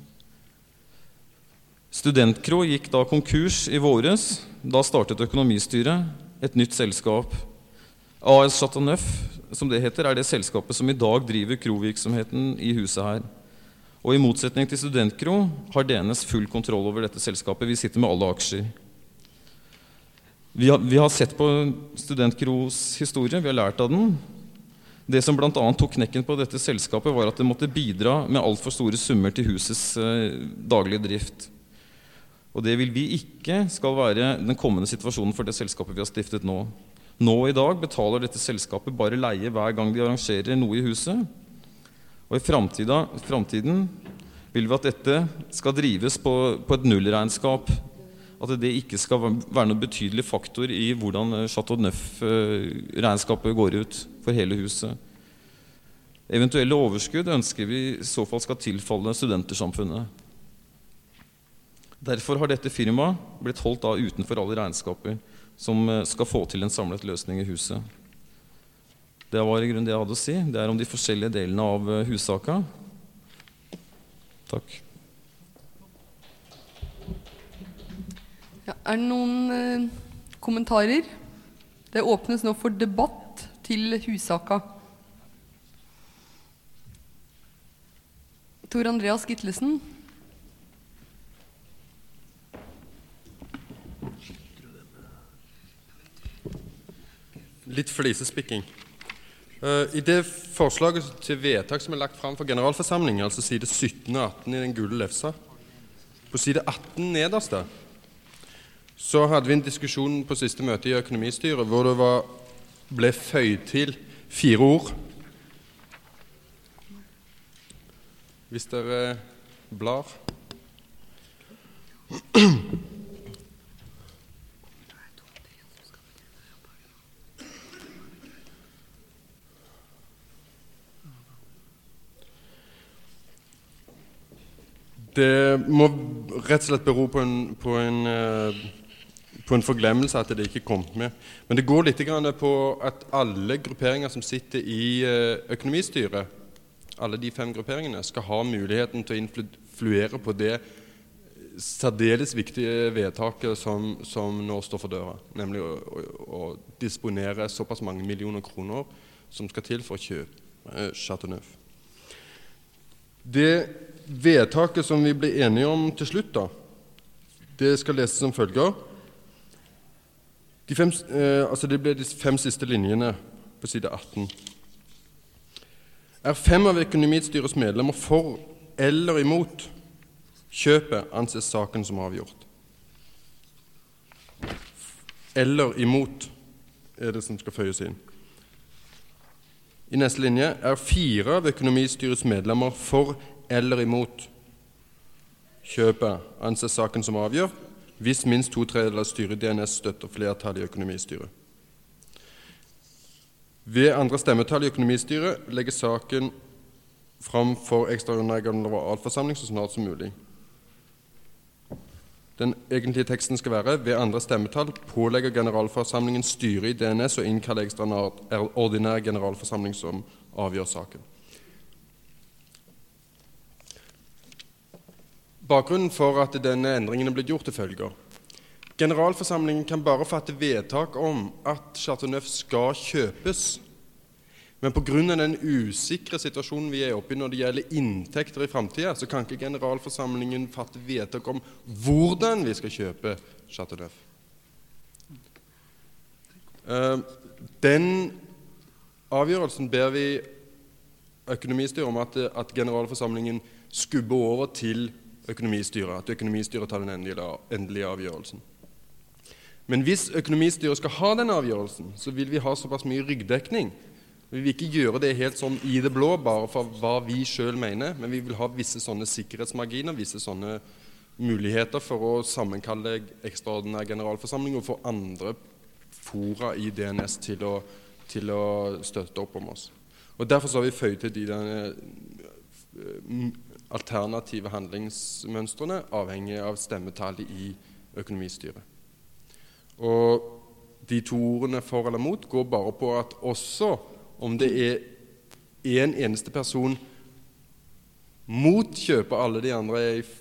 Studentkro gikk da konkurs i våres. Da startet økonomistyret et nytt selskap. AS Chateau Neuf, som det heter, det selskapet som i dag driver krovirksomheten i huset her. Og i motsetning til Studentkro har DNS full kontroll over dette selskapet. Vi sitter med alle aksjer. Vi har sett på Studentkros historie, vi har lært av den. Det som blant annet tok knekken på dette selskapet var at det måtte bidra med alt for store summer til husets daglige drift. Og det vil vi ikke skal være den kommende situasjonen for det selskapet vi har stiftet nå. Nå i dag betaler dette selskapet bare leie hver gang de arrangerer noe i huset. Og i fremtiden vil vi at dette skal drives på et nullregnskap. At det ikke skal være noen betydelig faktor i hvordan Chateau Neuf-regnskapet går ut for hele huset. Eventuelle overskudd ønsker vi i så fall skal tilfalle studentersamfunnet. Derfor har dette firmaet blitt holdt utenfor alle regnskaper som skal få til en samlet løsning i huset. Det var i grunnen det jeg hadde å si. Det om de forskjellige delene av hussaka. Takk. Ja, det noen kommentarer? Det åpnes nå for debatt til hussaka. Tor Andreas Gitlesen. Litt flisespikking. I det forslaget til vedtak som lagt frem for generalforsamlingen, altså side 17 og 18 i den gule lefsa, på side 18 nederst der, så hadde vi en diskusjon på siste møte i økonomistyret hvor det ble føyd til 4 ord. Hvis dere blar. Det må rett og slett bero på en forglemmelse at det ikke kom med. Men det går litt på at alle grupperinger som sitter i økonomistyret, alle de 5 grupperingene, skal ha muligheten til å influere på det særdeles viktige vedtaket som nå står for døra, nemlig å disponere såpass mange millioner kroner som skal til for å kjøpe Chateau Neuf. Det vedtaket som vi ble enige om til slutt da, det skal leses som følger. Det ble de 5 siste linjene på side 18. 5 av økonomistyrets medlemmer for eller imot kjøpet, anses saken som avgjort. Eller imot det som skal føyes inn. I neste linje 4 av økonomistyrets medlemmer for eller imot kjøpet, anses saken som avgjort, hvis minst 2/3 av styret i DNS støtter flertall i økonomistyret. Ved andre stemmetall i økonomistyret legger saken fram for ekstraordinær generalforsamling så snart som mulig. Den egentlige teksten skal være: ved andre stemmetall pålegger generalforsamlingen styret i DNS å innkalle ekstraordinær generalforsamling som avgjør saken. Bakgrunnen for at denne endringen er blitt gjort til følger: generalforsamlingen kan bare fatte vedtak om at Chateau Neuf skal kjøpes, men på grunn av den usikre situasjonen vi er oppe i når det gjelder inntekter i fremtiden, så kan ikke generalforsamlingen fatte vedtak om hvordan vi skal kjøpe Chateau Neuf. Den avgjørelsen ber vi økonomistyret om at generalforsamlingen skubber over til økonomistyret, at økonomistyret tar den endelige avgjørelsen. Men hvis økonomistyret skal ha den avgjørelsen, så vil vi ha såpass mye ryggdekning. Vi vil ikke gjøre det helt sånn i det blå, bare for hva vi selv mener, men vi vil ha visse sånne sikkerhetsmarginer, visse sånne muligheter for å sammenkalle ekstraordinær generalforsamling og få andre fora i DNS til å støtte opp om oss. Og derfor så har vi føyd til de alternative handlingsmønstrene avhengig av stemmetallet i økonomistyret. Og de to ordene for eller mot går bare på at også om det er en eneste person mot kjøper alle de andre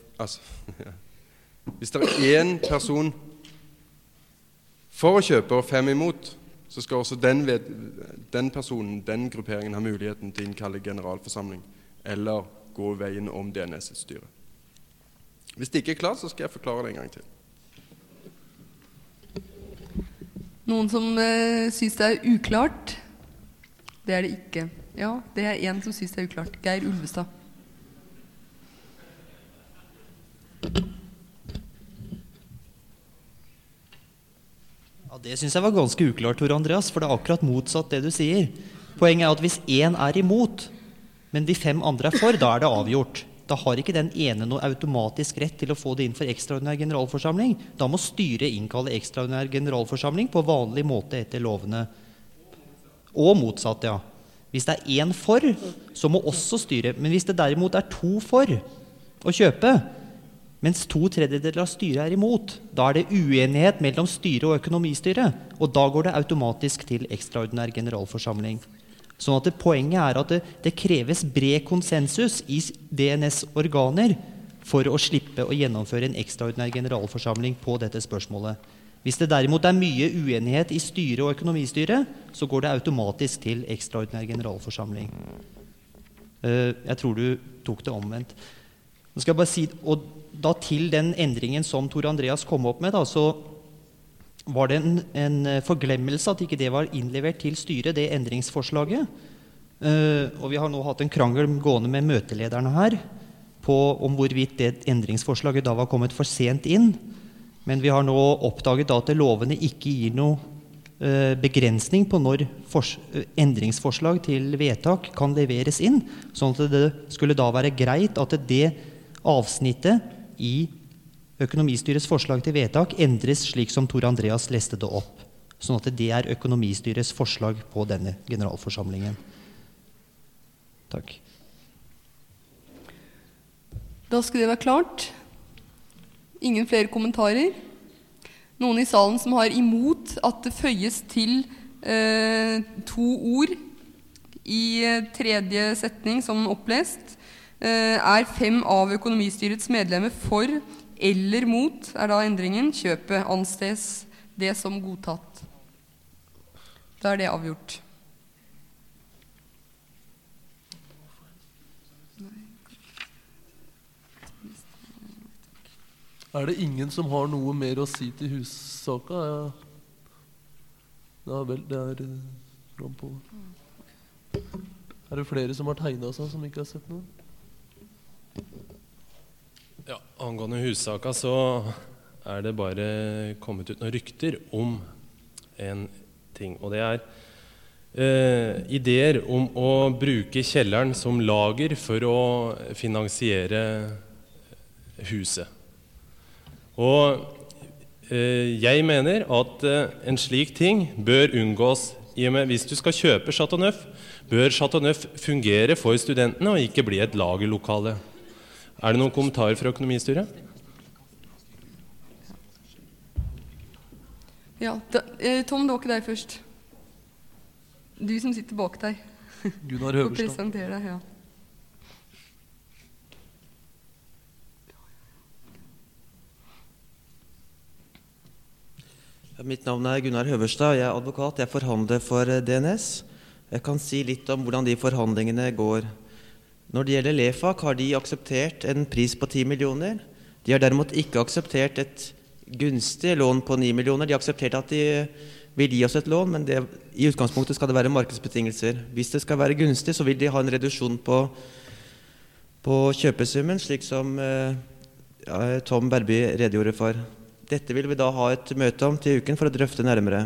hvis det er en person for å kjøpe og 5 imot, så skal også den personen, den grupperingen, ha muligheten til å innkalle generalforsamling eller gå veien om DNS-styret. Hvis det ikke er klart, så skal jeg forklare det en gang til. Noen som synes det er uklart? Det er det ikke. Ja, det er en som synes det er uklart. Geir Ulvestad. Ja, det synes jeg var ganske uklart, Tor Andreas, for det er akkurat motsatt det du sier. Poenget er at hvis en er imot, men de 5 andre er for, da er det avgjort. Da har ikke den ene noe automatisk rett til å få det inn for ekstraordinær generalforsamling. Da må styret innkalle ekstraordinær generalforsamling på vanlig måte etter lovene. Og motsatt, ja. Hvis det er 1 for, så må også styret. Men hvis det derimot er 2 for å kjøpe, mens 2/3 av styret er imot, da er det uenighet mellom styret og økonomistyret, og da går det automatisk til ekstraordinær generalforsamling. Sånn at poenget er at det kreves bred konsensus i DNS-organer for å slippe å gjennomføre en ekstraordinær generalforsamling på dette spørsmålet. Hvis det derimot er mye uenighet i styret og økonomistyret, så går det automatisk til ekstraordinær generalforsamling. Jeg tror du tok det omvendt. Nå skal jeg bare si, og da til den endringen som Tor Andreas kom opp med, da, så var det en forglemmelse at ikke det var innlevert til styret, det endringsforslaget. Og vi har nå hatt en krangel gående med møtelederne her om hvorvidt det endringsforslaget da var kommet for sent inn. Men vi har nå oppdaget at lovene ikke gir noe begrensning på når endringsforslag til vedtak kan leveres inn, sånn at det skulle da være greit at det avsnittet i økonomistyrets forslag til vedtak endres slik som Tor Andreas leste det opp, sånn at det er økonomistyrets forslag på denne generalforsamlingen. Takk. Da skal det være klart. Ingen flere kommentarer. Noen i salen som har imot at det føyes til 2 ord i 3. setning som opplest. Er 5 av økonomistyrets medlemmer for eller mot, er da endringen, kjøpet anstes det som godtatt. Da er det avgjort. Er det ingen som har noe mer å si til hussaka? Ja vel, det er frampå. Er det flere som har tegnet seg som ikke har sett noe? Ja, angående hussaka så er det bare kommet ut noen rykter om en ting, og det er ideer om å bruke kjelleren som lager for å finansiere huset. Og Jeg mener at en slik ting bør unngås i og med hvis du skal kjøpe Chateau Neuf, bør Chateau Neuf fungere for studentene og ikke bli et lagerlokale. Det noen kommentarer fra økonomistyret? Ja, Tom, det var ikke deg først. Du som sitter bak deg. Gunnar Og Høverstad. presenterer deg, ja. Mitt navn Gunnar Høverstad, jeg advokat, jeg forhandler for DNS. Jeg kan si litt om hvordan de forhandlingene går. Når det gjelder Lefak har de akseptert en pris på 10 millioner. De har derimot ikke akseptert et gunstig lån på 9 millioner. De har akseptert at de vil gi oss et lån, men i utgangspunktet skal det være markedsbetingelser. Hvis det skal være gunstig, så vil de ha en reduksjon på kjøpesummen, slik som Tom Berby redegjorde for. Dette vil vi da ha et møte om til uken for å drøfte nærmere.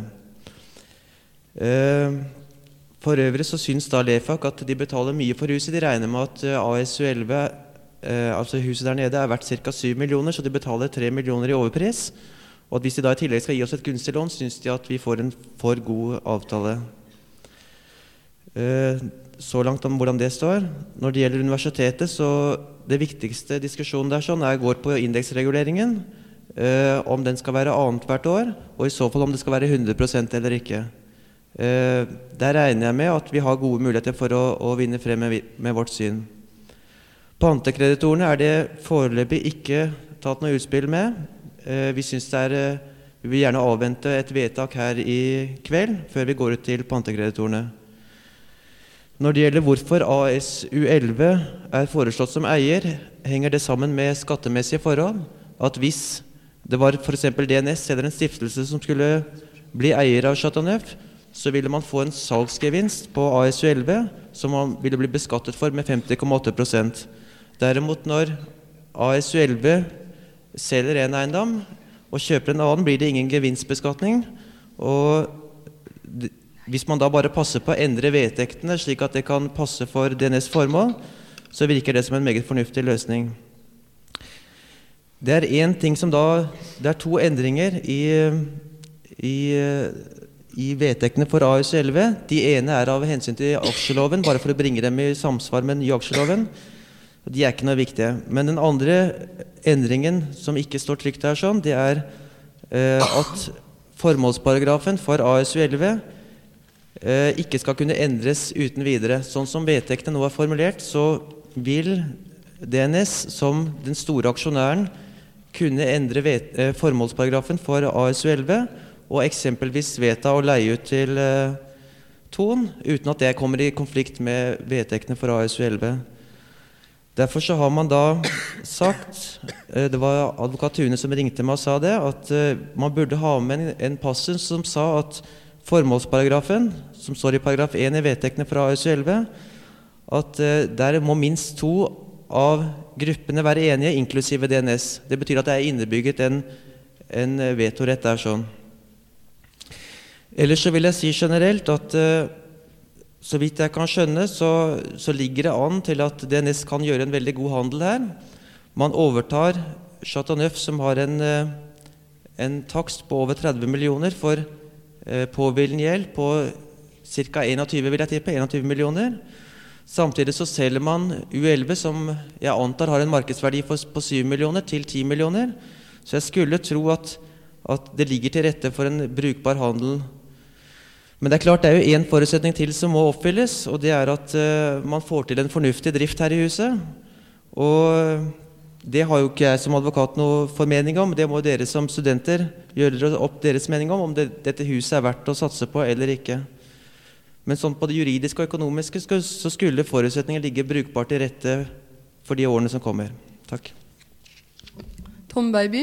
For øvrig så synes da Lefak at de betaler mye for huset. De regner med at ASU11, altså huset der nede, verdt ca. 7 millioner, så de betaler 3 millioner i overpris. Og at hvis de da i tillegg skal gi oss et gunstig lån, synes de at vi får en for god avtale. Så langt om hvordan det står. Når det gjelder universitetet, så det viktigste diskusjonen der går på indeksreguleringen. Om den skal være annet hvert år, og i så fall om det skal være 100% eller ikke. Der regner jeg med at vi har gode muligheter for å vinne frem med vårt syn. Pantekreditorene det foreløpig ikke tatt noe utspill med. Vi vil gjerne avvente et vedtak her i kveld, før vi går ut til pantekreditorene. Når det gjelder hvorfor ASU11 foreslått som eier, henger det sammen med skattemessige forhold, at hvis det var for eksempel DNS eller en stiftelse som skulle bli eier av Chateau Neuf, så ville man få en salgsgevinst på ASU11 som man ville bli beskattet for med 50,8%. Derimot når ASU11 selger en eiendom og kjøper en annen, blir det ingen gevinstbeskatning. Og hvis man da bare passer på å endre vedtektene slik at det kan passe for DNS formål, så virker det som en meget fornuftig løsning. Det det to endringer i vedtektene for ASU11. De ene av hensyn til aksjeloven, bare for å bringe dem i samsvar med den nye aksjeloven. De ikke noe viktige. Men den andre endringen som ikke står trygt her det at formålsparagrafen for ASU11 ikke skal kunne endres uten videre. Sånn som vedtektene nå formulert, så vil DNS som den store aksjonæren kunne endre formålsparagrafen for ASU11 og eksempelvis vedta å leie ut til Thon, uten at det kommer i konflikt med vedtektene for ASU11. Derfor så har man da sagt, det var advokat Tune som ringte meg og sa det, at man burde ha med en passus som sa at formålsparagrafen, som står i paragraf 1 i vedtektene for ASU11, at der må minst 2 av gruppene være enige, inklusive DNS. Det betyr at det innebygget en vetorett der Ellers så vil jeg si generelt at så vidt jeg kan skjønne, så ligger det an til at DNS kan gjøre en veldig god handel her. Man overtar Chateau Neuf, som har en takst på over 30 millioner for påhvilende gjeld på ca. 21, vil jeg tippe, 21 millioner. Samtidig så selger man U11, som jeg antar har en markedsverdi på 7 millioner til 10 millioner. Så jeg skulle tro at det ligger til rette for en brukbar handel. Men det klart, det jo en forutsetning til som må oppfylles, og det at man får til en fornuftig drift her i huset. Og det har jo ikke jeg som advokat noe formening om. Det må dere som studenter gjøre opp deres mening om dette huset verdt å satse på eller ikke. Men sånn på det juridiske og økonomiske så skulle forutsetninger ligge brukbart til rette for de årene som kommer. Takk. Tom Berby.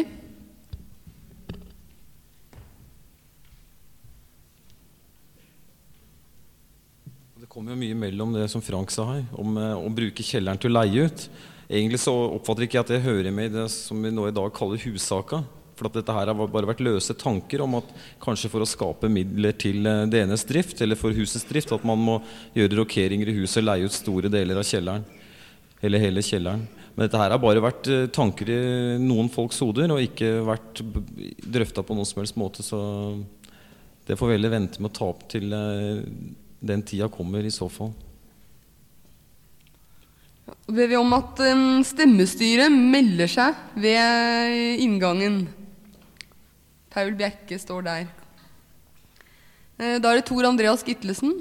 Det kommer jo mye mellom det som Frank sa her, om å bruke kjelleren til å leie ut. Egentlig så oppfatter ikke jeg at det hører med i det som vi nå i dag kaller hussaka. For at dette her har bare vært løse tanker om at kanskje for å skape midler til DNS drift, eller for husets drift, at man må gjøre rokeringer i huset og leie ut store deler av kjelleren, eller hele kjelleren. Men dette her har bare vært tanker i noen folks hoder, og ikke vært drøftet på noen som helst måte, så det får veldig vente med å ta opp til den tida kommer i så fall. Så ber vi om at stemmestyret melder seg ved inngangen. Paul Bjerke står der. Da er det Tor Andreas Gittelsen.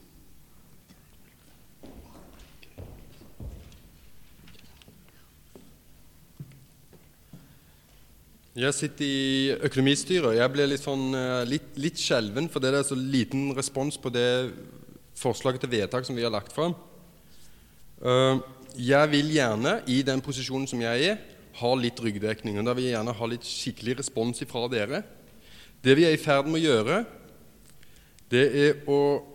Jeg sitter i økonomistyret. Jeg ble litt skjelven, for det er så liten respons på det forslaget til vedtak som vi har lagt frem. Jeg vil gjerne, i den posisjonen som jeg er, ha litt ryggdekning, og da vil jeg gjerne ha litt skikkelig respons fra dere. Det vi er i ferd med å gjøre, det er å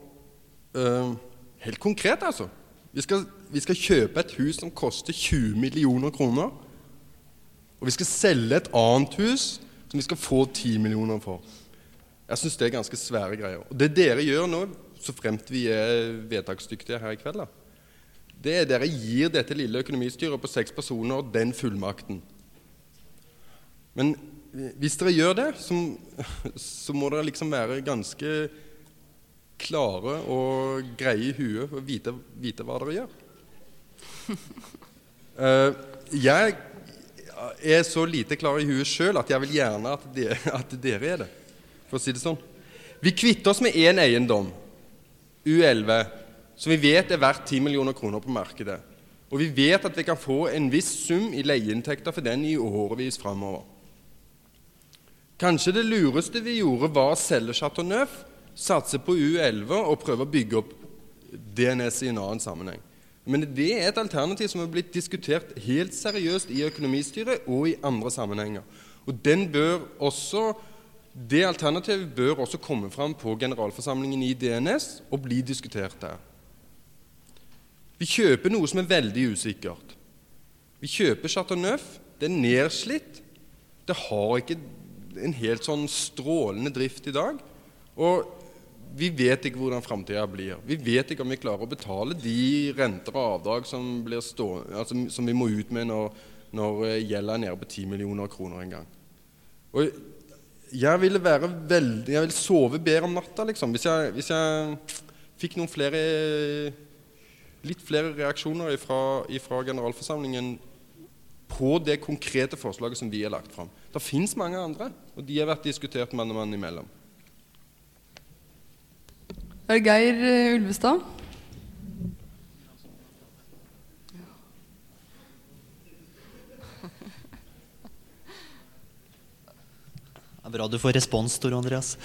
helt konkret altså. Vi skal kjøpe et hus som koster 20 millioner kroner, og vi skal selge et annet hus som vi skal få 10 millioner for. Jeg synes det er ganske svære greier. Og det dere gjør nå, så fremt vi er vedtaksdyktige her i kveld, det er dere gir dette lille økonomistyret på 6 personer den fullmakten. Men hvis dere gjør det, så må dere liksom være ganske klare og greie i huet og vite hva dere gjør. Jeg er så lite klar i huet selv at jeg vil gjerne at dere er det, for å si det sånn. Vi kvitter oss med en eiendom, U11, som vi vet er verdt 10 millioner kroner på markedet. Og vi vet at vi kan få en viss sum i leieinntekter for den i årevis fremover. Kanskje det lureste vi gjorde var å selge Chateau Neuf, satse på U11 og prøve å bygge opp DNS i en annen sammenheng. Men det er et alternativ som har blitt diskutert helt seriøst i økonomistyret og i andre sammenhenger. Og det alternativet bør også komme frem på generalforsamlingen i DNS og bli diskutert der. Vi kjøper noe som er veldig usikkert. Vi kjøper Chateau Neuf, det er nedslitt, det har ikke en helt sånn strålende drift i dag, og vi vet ikke hvordan fremtiden blir. Vi vet ikke om vi klarer å betale de renter og avdrag som vi må ut med når gjelden er nede på 10 millioner kroner en gang. Og jeg vil sove bedre om natta, liksom. Hvis jeg fikk litt flere reaksjoner fra generalforsamlingen på det konkrete forslaget som vi har lagt frem. Det finnes mange andre, og de har vært diskutert mann imellom. Er det Geir Ulvestad? Det er bra du får respons, Tor Andreas.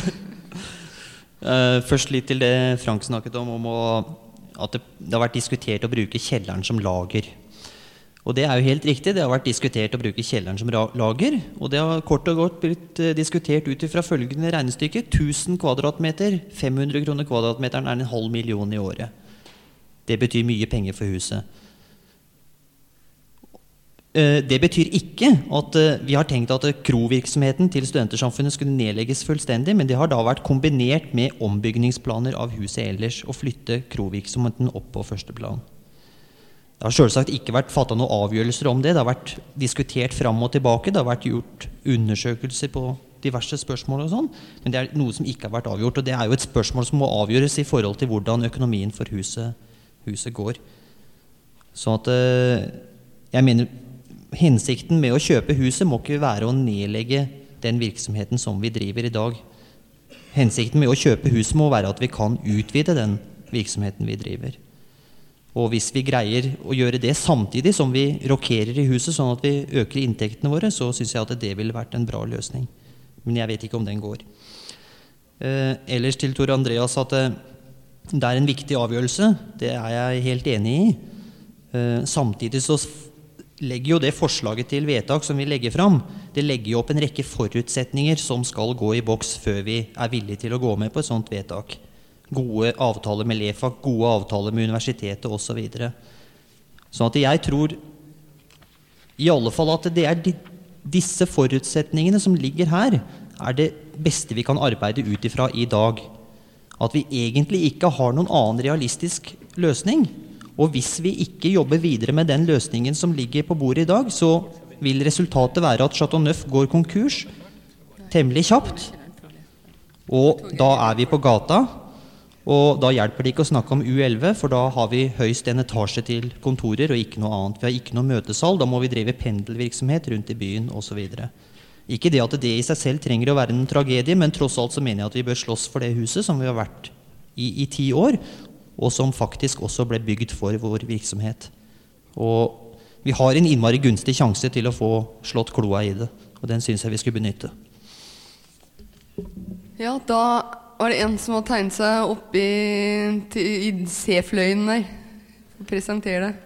Først litt til det Frank snakket om at det har vært diskutert å bruke kjelleren som lager. Og det er jo helt riktig, det har vært diskutert å bruke kjelleren som lager, og det har kort og godt blitt diskutert ut fra følgende regnestykke: 1000 kvadratmeter, 500 kroner kvadratmeteren er 500 000 i året. Det betyr mye penger for huset. Det betyr ikke at vi har tenkt at krovirksomheten til Studentersamfunnet skulle nedlegges fullstendig, men det har da vært kombinert med ombygningsplaner av huset ellers og flytte krovirksomheten opp på første plan. Det har selvsagt ikke vært fattet noen avgjørelser om det, det har vært diskutert fram og tilbake, det har vært gjort undersøkelser på diverse spørsmål og sånn, men det er noe som ikke har vært avgjort, og det er jo et spørsmål som må avgjøres i forhold til hvordan økonomien for huset går. Så at jeg mener, hensikten med å kjøpe huset må ikke være å nedlegge den virksomheten som vi driver i dag. Hensikten med å kjøpe huset må være at vi kan utvide den virksomheten vi driver. Og hvis vi greier å gjøre det samtidig som vi rokerer i huset, sånn at vi øker inntektene våre, så synes jeg at det ville vært en bra løsning. Men jeg vet ikke om den går. Ellers til Tor Andreas at det er en viktig avgjørelse, det er jeg helt enig i. Samtidig så legger jo det forslaget til vedtak som vi legger fram, det legger jo opp en rekke forutsetninger som skal gå i boks før vi er villige til å gå med på et sånt vedtak. Gode avtaler med LEFAC, gode avtaler med universitetet og så videre. Sånn at jeg tror i alle fall at det er disse forutsetningene som ligger her, er det beste vi kan arbeide ut ifra i dag. At vi egentlig ikke har noen annen realistisk løsning, Og hvis vi ikke jobber videre med den løsningen som ligger på bordet i dag, så vil resultatet være at Chateau Neuf går konkurs temmelig kjapt. Og da er vi på gata, og da hjelper det ikke å snakke om U11, for da har vi høyst en etasje til kontorer og ikke noe annet. Vi har ikke noe møtesal, da må vi drive pendelvirksomhet rundt i byen og så videre. Ikke det at det i seg selv trenger å være en tragedie, men tross alt så mener jeg at vi bør slåss for det huset som vi har vært i 10 år, og som faktisk også ble bygd for vår virksomhet. Og vi har en innmari gunstig sjanse til å få slått kloa i det, og den synes jeg vi skulle benytte. Ja, da var det en som har tegnet seg opp i C-fløyen der. Presentere det.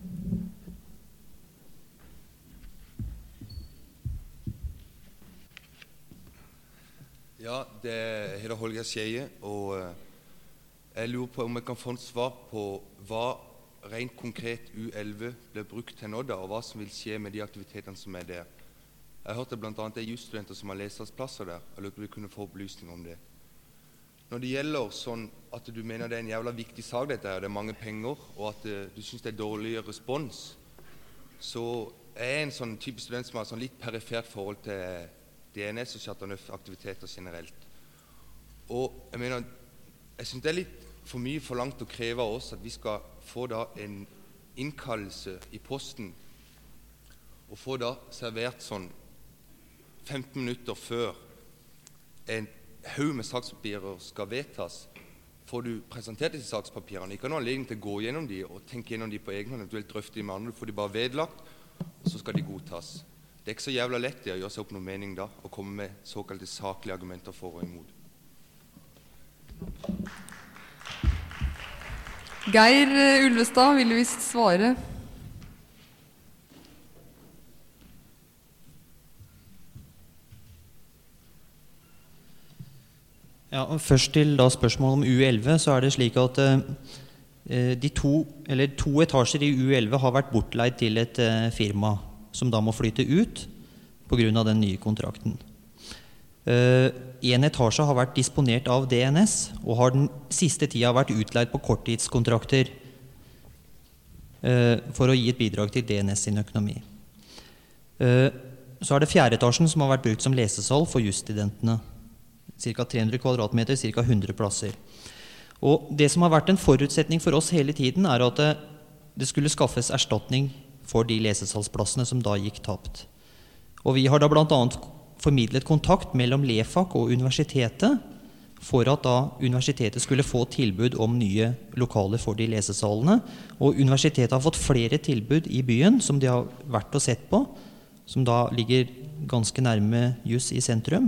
Ja, det heter Holger Skeie, og jeg lurer på om jeg kan få et svar på hva rent konkret U11 blir brukt til nå da, og hva som vil skje med de aktivitetene som er der. Jeg hørte blant annet jusstudenter som har lesersplasser der, og lurer på om vi kunne få opplysning om det. Når det gjelder sånn at du mener det er en jævla viktig sak dette her, det er mange penger, og at du synes det er dårlig respons, så er jeg en sånn type student som har sånn litt perifert forhold til DNS og Chateau Neuf-aktiviteter generelt. Og jeg mener, jeg synes det er litt for mye forlangt å kreve av oss at vi skal få da en innkallelse i posten, og få da servert sånn 15 minutter før en haug med sakspapirer skal vedtas, får du presentert disse sakspapirene. Ikke noe anledning til å gå gjennom de og tenke gjennom de på egen hånd, eventuelt drøfte de med andre. Du får de bare vedlagt, og så skal de godtas. Det er ikke så jævla lett det å gjøre seg opp noen mening da, og komme med såkalte saklige argumenter for og imot. Geir Ulvestad ville visst svare. Ja, og først til da spørsmålet om U11, så er det slik at to etasjer i U11 har vært bortleid til et firma som da må flytte ut på grunn av den nye kontrakten. En etasje har vært disponert av DNS og har den siste tida vært utleid på korttidskontrakter for å gi et bidrag til DNS sin økonomi. Så er det 4. etasjen som har vært brukt som lesesal for jusstudentene. Cirka 300 kvadratmeter, cirka 100 plasser. Og det som har vært en forutsetning for oss hele tiden er at det skulle skaffes erstatning for de lesesalsplassene som da gikk tapt. Og vi har da blant annet formidlet kontakt mellom LEFAK og universitetet for at da universitetet skulle få tilbud om nye lokaler for de lesesalene. Og universitetet har fått flere tilbud i byen som de har vært og sett på, som da ligger ganske nærme JUS i sentrum,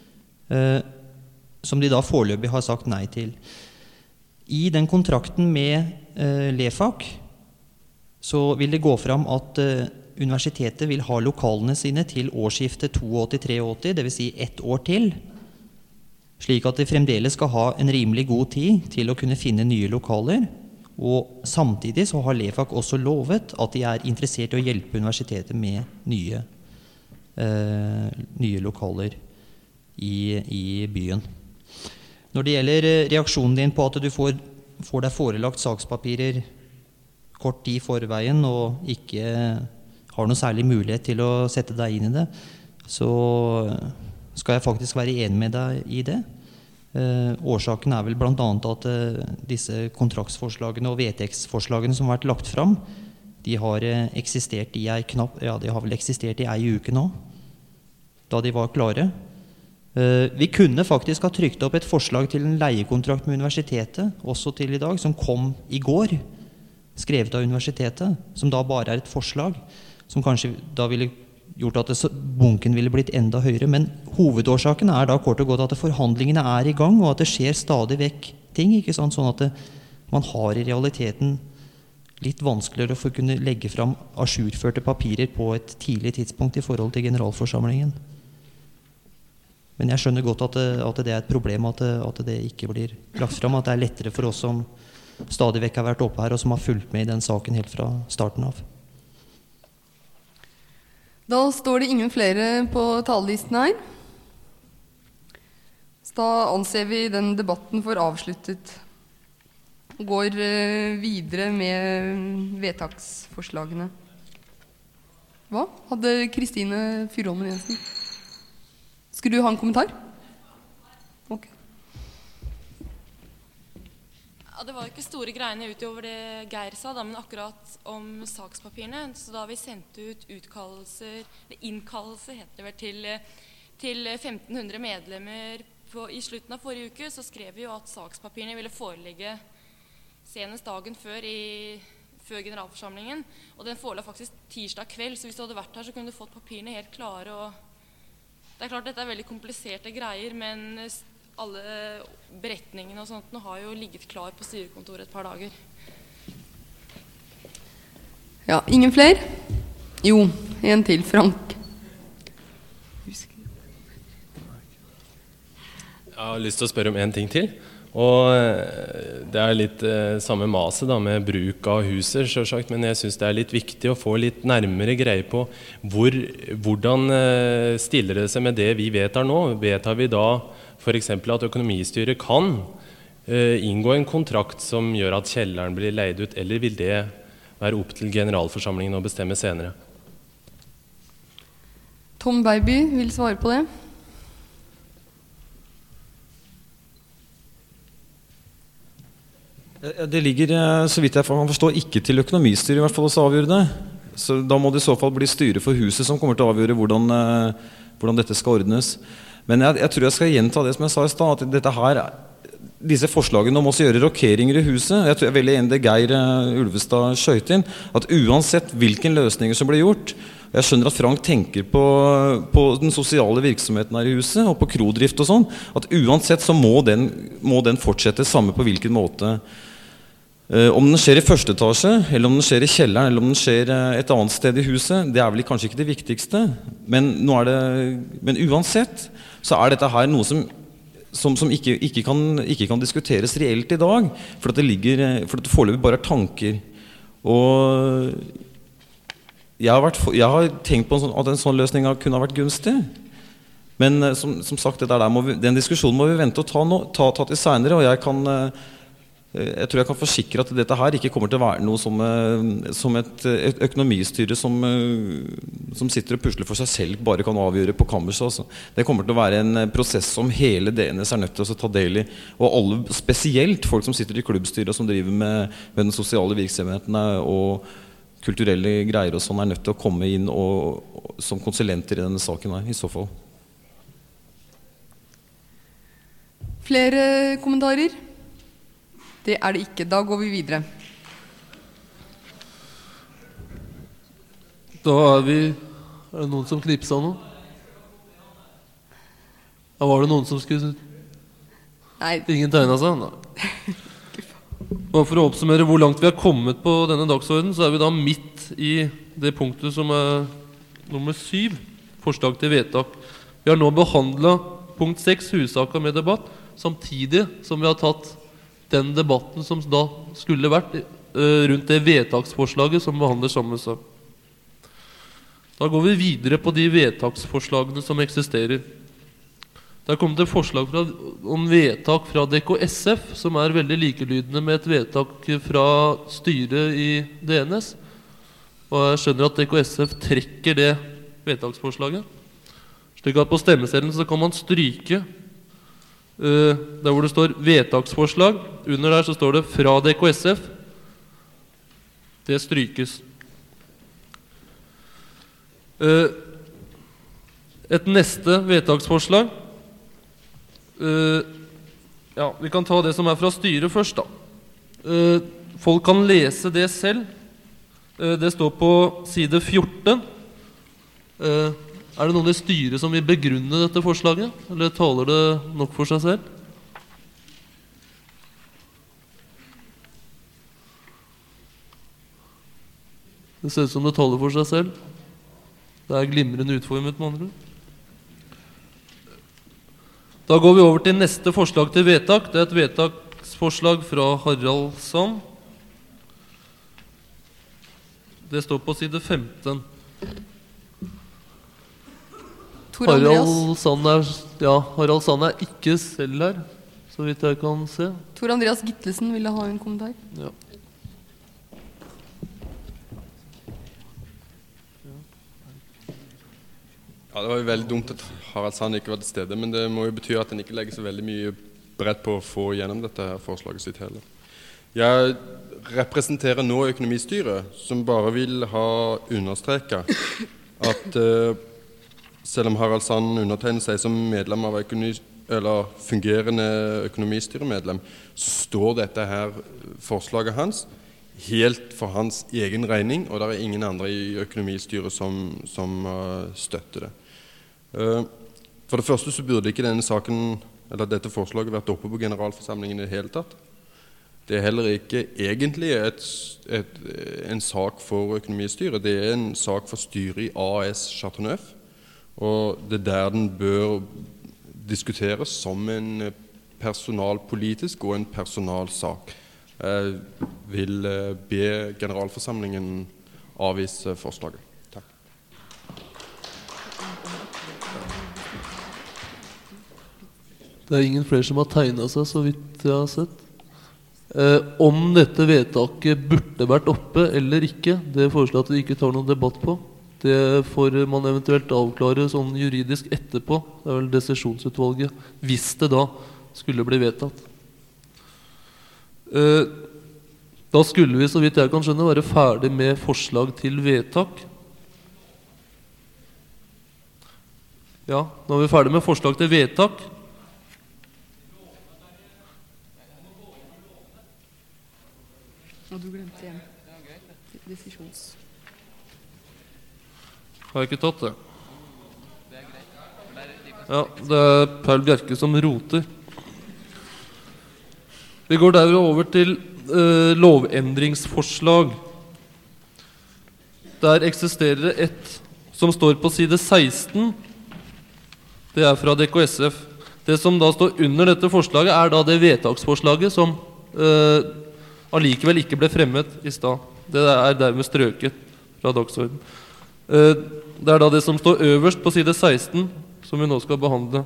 som de da foreløpig har sagt nei til. I den kontrakten med LEFAK så vil det gå fram at universitetet vil ha lokalene sine til årsskiftet 82-83, det vil si 1 år til, slik at de fremdeles skal ha en rimelig god tid til å kunne finne nye lokaler, og samtidig så har LEFAK også lovet at de er interessert i å hjelpe universitetet med nye lokaler i byen. Når det gjelder reaksjonen din på at du får deg forelagt sakspapirer kort tid i forveien og ikke har noe særlig mulighet til å sette deg inn i det, så skal jeg faktisk være enig med deg i det. Årsaken er vel blant annet at disse kontraktsforslagene og vedtektsforslagene som har vært lagt fram, de har eksistert i ei uke nå, da de var klare. Vi kunne faktisk ha trykt opp et forslag til en leiekontrakt med universitetet, også til i dag, som kom i går, skrevet av universitetet, som da bare er et forslag, som kanskje da ville gjort at bunken ville blitt enda høyere, men hovedårsaken er da kort og godt at forhandlingene er i gang, og at det skjer stadig vekk ting, ikke sant? Sånn at man har i realiteten litt vanskeligere for å kunne legge fram ajourførte papirer på et tidlig tidspunkt i forhold til generalforsamlingen. Men jeg skjønner godt at det er et problem at det ikke blir lagt fram, at det er lettere for oss som stadig vekk har vært oppe her og som har fulgt med i den saken helt fra starten av. Da står det ingen flere på talerlisten her. Så da anser vi den debatten for avsluttet. går videre med vedtaksforslagene. Hva? Hadde Kristine Fyrholmen Jensen? Skulle du ha en kommentar? Ok. Ja, det var jo ikke store greiene utover det Geir sa, da, men akkurat om sakspapirene. Så da vi sendte ut innkallelse heter det vel, til 1500 medlemmer i slutten av forrige uke, så skrev vi jo at sakspapirene ville foreligge senest dagen før generalforsamlingen. Og den forelå faktisk tirsdag kveld, så hvis du hadde vært her, så kunne du fått papirene helt klare. Og det er klart dette er veldig kompliserte greier, men alle beretningene og sånt nå har jo ligget klar på styrekontoret et par dager. Ja, ingen flere? Jo, en til, Frank. Jeg har lyst til å spørre om en ting til. Og det er litt samme maset da, med bruk av huset, selvsagt, men jeg synes det er litt viktig å få litt nærmere greie på hvordan stiller det seg med det vi vedtar nå. Vedtar vi da for eksempel at økonomistyret kan inngå en kontrakt som gjør at kjelleren blir leid ut, eller vil det være opp til generalforsamlingen å bestemme senere? Tom Baby vil svare på det. Det ligger, så vidt jeg kan forstå, ikke til økonomistyret i hvert fall å avgjøre det. Så da må det i så fall bli styret for huset som kommer til å avgjøre hvordan dette skal ordnes. Men jeg tror jeg skal gjenta det som jeg sa i stad, at disse forslagene om å gjøre rokeringer i huset, jeg tror jeg er veldig enig det Geir Ulvestad skjøt inn, at uansett hvilken løsninger som blir gjort, jeg skjønner at Frank tenker på den sosiale virksomheten her i huset, og på krodrift og sånn, at uansett så må den fortsette samme på hvilken måte. Om den skjer i første etasje, eller om den skjer i kjelleren, eller om den skjer et annet sted i huset, det er vel kanskje ikke det viktigste, men uansett så er dette her noe som ikke kan diskuteres reelt i dag, for at det foreløpig bare er tanker. Og jeg har tenkt på at en sånn løsning kunne ha vært gunstig, men som sagt, den diskusjonen må vi vente og ta til senere, og jeg tror jeg kan forsikre at dette her ikke kommer til å være noe som et økonomistyre som sitter og pusler for seg selv bare kan avgjøre på kammerset. Altså. Det kommer til å være en prosess som hele DNS er nødt til å ta del i, og alle, spesielt folk som sitter i klubbstyret og som driver med den sosiale virksomheten og kulturelle greier og sånn, er nødt til å komme inn som konsulenter i denne saken her, i så fall. Flere kommentarer? Det er det ikke. Da går vi videre. Da er det noen som knipsa nå? Ja, var det noen som skulle... Nei. Ingen tegnet seg? Nei. Bare for å oppsummere hvor langt vi har kommet på denne dagsordenen, så er vi da midt i det punktet som er nummer 7, forslag til vedtak. Vi har nå behandlet punkt 6, hussaker med debatt, samtidig som vi har tatt den debatten som da skulle vært rundt det vedtaksforslaget som behandler samme sak. Da går vi videre på de vedtaksforslagene som eksisterer. Det er kommet et forslag om vedtak fra DKSF, som er veldig likelydende med et vedtak fra styret i DNS. Og jeg skjønner at DKSF trekker det vedtaksforslaget. Slik at på stemmeseddelen så kan man stryke der hvor det står vedtaksforslag. Under der så står det fra DKSF. Det strykes. Et neste vedtaksforslag. Ja, vi kan ta det som er fra styret først da. Folk kan lese det selv. Det står på side 14. Er det noen i styret som vil begrunne dette forslaget? Eller taler det nok for seg selv? Det ser ut som det taler for seg selv. Det er glimrende utformet med andre. Da går vi over til neste forslag til vedtak. Det er et vedtaksforslag fra Harald Sand. Det står på side 15. Harald Sand er ikke selv her, så vidt jeg kan se. Tor Andreas Gitlesen ville ha en kommentar. Ja. Ja, det var jo veldig dumt at Harald Sand ikke var til stede, men det må jo bety at han ikke legger så veldig mye brett på å få gjennom dette her forslaget sitt heller. Jeg representerer nå økonomistyret, som bare vil ha understreket at selv om Harald Sand undertegner seg som medlem av fungerende økonomistyremedlem, så står dette her forslaget hans helt for hans egen regning, og det er ingen andre i økonomistyret som støtter det. For det første så burde ikke dette forslaget vært oppe på generalforsamlingen i det hele tatt. Det er heller ikke egentlig en sak for økonomistyret, det er en sak for styret i AS Chateauneuf, og det er der den bør diskuteres som en personalpolitisk og en personalsak. Jeg vil be generalforsamlingen avvise forslaget. Takk. Det er ingen flere som har tegnet seg, så vidt jeg har sett. Om dette vedtaket burde vært oppe eller ikke, det foreslår at vi ikke tar noen debatt på. Det får man eventuelt avklare sånn juridisk etterpå. Det er vel det sesjonsutvalget, hvis det da skulle bli vedtatt. Da skulle vi, så vidt jeg kan skjønne, være ferdig med forslag til vedtak. Ja, nå er vi ferdig med forslag til vedtak. Og du glemte igjen. Desisjons. Har jeg ikke tatt det? Ja, det er Paul Bjerke som roter. Vi går der over til lovendringsforslag. Der eksisterer et som står på side 16. Det er fra DKSF. Det som da står under dette forslaget er da det vedtaksforslaget som allikevel ikke ble fremmet i sted. Det er dermed strøket fra dagsorden. Det er da det som står øverst på side 16 som vi nå skal behandle.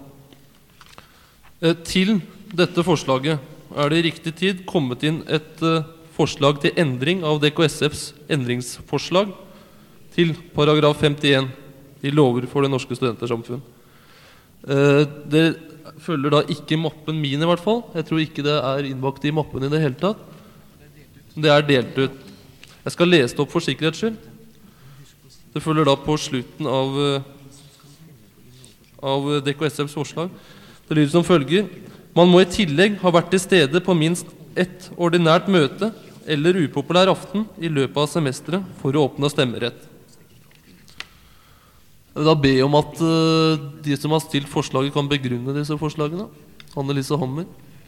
Til dette forslaget er det i riktig tid kommet inn et forslag til endring av DKSFs endringsforslag til paragraf 51 i lover for det norske studentersamfunn. Det følger da ikke mappen min i hvert fall. Jeg tror ikke det er innbakt i mappen i det hele tatt. Det er delt ut. Jeg skal lese det opp for sikkerhets skyld. Det følger da på slutten av DKSFs forslag. Det lyder som følger: man må i tillegg ha vært til stede på minst ett ordinært møte eller upopulær aften i løpet av semesteret for å oppnå stemmerett. Jeg vil da be om at de som har stilt forslaget kan begrunne disse forslagene. Annelise Hammer.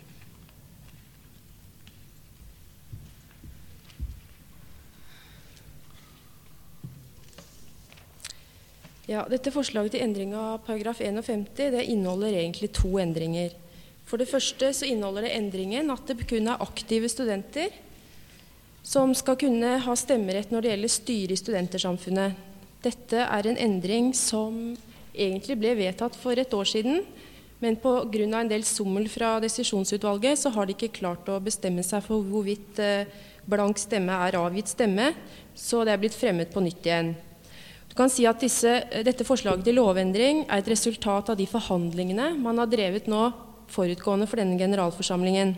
Ja, dette forslaget til endring av paragraf 51, det inneholder egentlig to endringer. For det første så inneholder det endringen at det kun er aktive studenter som skal kunne ha stemmerett når det gjelder styre i studentersamfunnet. Dette er en endring som egentlig ble vedtatt for et år siden, men på grunn av en del sommel fra desisjonsutvalget så har de ikke klart å bestemme seg for hvorvidt blank stemme er avgitt stemme, så det er blitt fremmet på nytt igjen. Du kan si at dette forslaget til lovendring er et resultat av de forhandlingene man har drevet nå forutgående for denne generalforsamlingen.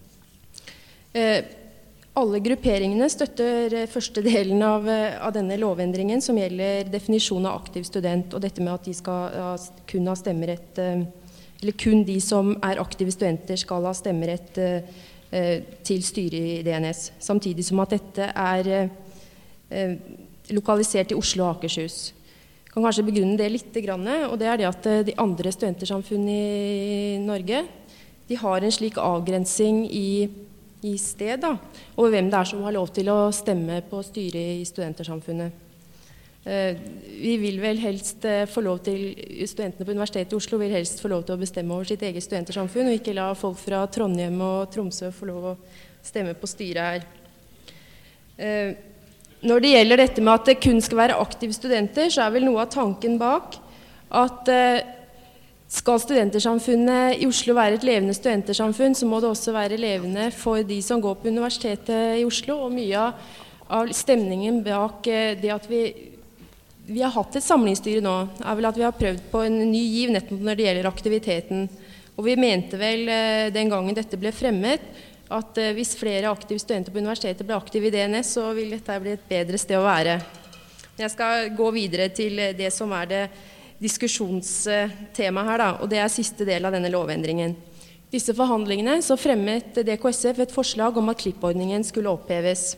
Alle grupperingene støtter første delen av denne lovendringen som gjelder definisjon av aktiv student, og dette med at de skal kun ha stemmerett, eller kun de som er aktive studenter skal ha stemmerett til styret i DNS, samtidig som at dette er lokalisert i Oslo og Akershus. Jeg kan kanskje begrunne det litt, og det er det at de andre studentersamfunn i Norge, de har en slik avgrensing i sted, da, og hvem det er som har lov til å stemme på styret i studentersamfunnet. Vi vil vel helst få lov til, studentene på Universitetet i Oslo vil helst få lov til å bestemme over sitt eget studentersamfunn, og ikke la folk fra Trondheim og Tromsø få lov å stemme på styret her. Når det gjelder dette med at det kun skal være aktive studenter, så er vel noe av tanken bak at Skal studentersamfunnet i Oslo være et levende studentersamfunn, så må det også være levende for de som går på Universitetet i Oslo, og mye av stemningen bak det at vi har hatt et samlingsstyre nå, er vel at vi har prøvd på en ny giv nettopp når det gjelder aktiviteten. Og vi mente vel den gangen dette ble fremmet, at hvis flere aktive studenter på universitetet ble aktive i DNS, så vil dette bli et bedre sted å være. Jeg skal gå videre til det som er det diskusjonstemaet her, og det er siste del av denne lovendringen. Disse forhandlingene så fremmet DKSF et forslag om at klippordningen skulle oppheves.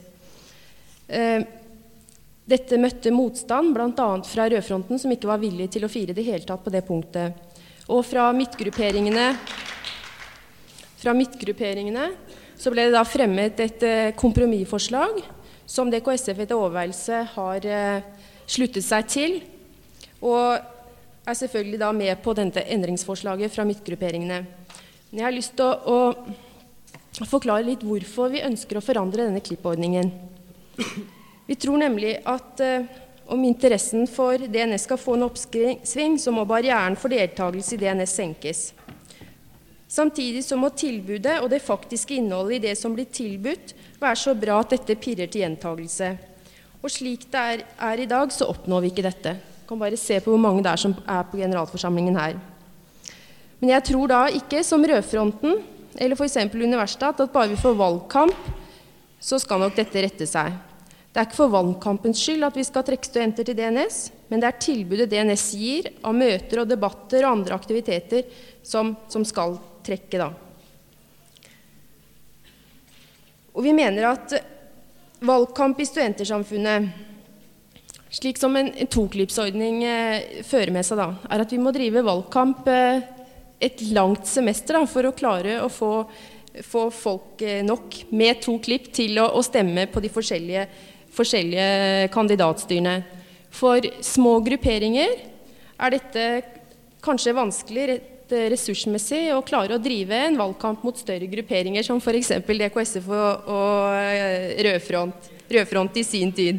Dette møtte motstand, blant annet fra Rødfronten, som ikke var villig til å fire det hele tatt på det punktet. Og fra midtgrupperingene så ble det da fremmet et kompromissforslag som DKSF etter overveielse har sluttet seg til, og er selvfølgelig da med på dette endringsforslaget fra midtgrupperingene. Men jeg har lyst til å forklare litt hvorfor vi ønsker å forandre denne klippordningen. Vi tror nemlig at om interessen for DNS skal få en oppsving, så må barrieren for deltakelse i DNS senkes. Samtidig så må tilbudet og det faktiske innholdet i det som blir tilbudt være så bra at dette pirrer til gjentagelse. Og slik det er i dag, så oppnår vi ikke dette. Du kan bare se på hvor mange det er som er på generalforsamlingen her. Men jeg tror da ikke, som Rødfronten, eller for eksempel Universitet, at bare vi får valgkamp, så skal nok dette rette seg. Det er ikke for valgkampens skyld at vi skal trekke studenter til DNS, men det er tilbudet DNS gir av møter og debatter og andre aktiviteter som skal trekke da. Og vi mener at valgkamp i studentersamfunnet, slik som en toklipsordning fører med seg da, er at vi må drive valgkamp et langt semester da, for å klare å få folk nok med to klipp til å stemme på de forskjellige kandidatstyrene. For små grupperinger er dette kanskje vanskelig ressursmessig å klare å drive en valgkamp mot større grupperinger, som for eksempel DKSF og Rødfront i sin tid.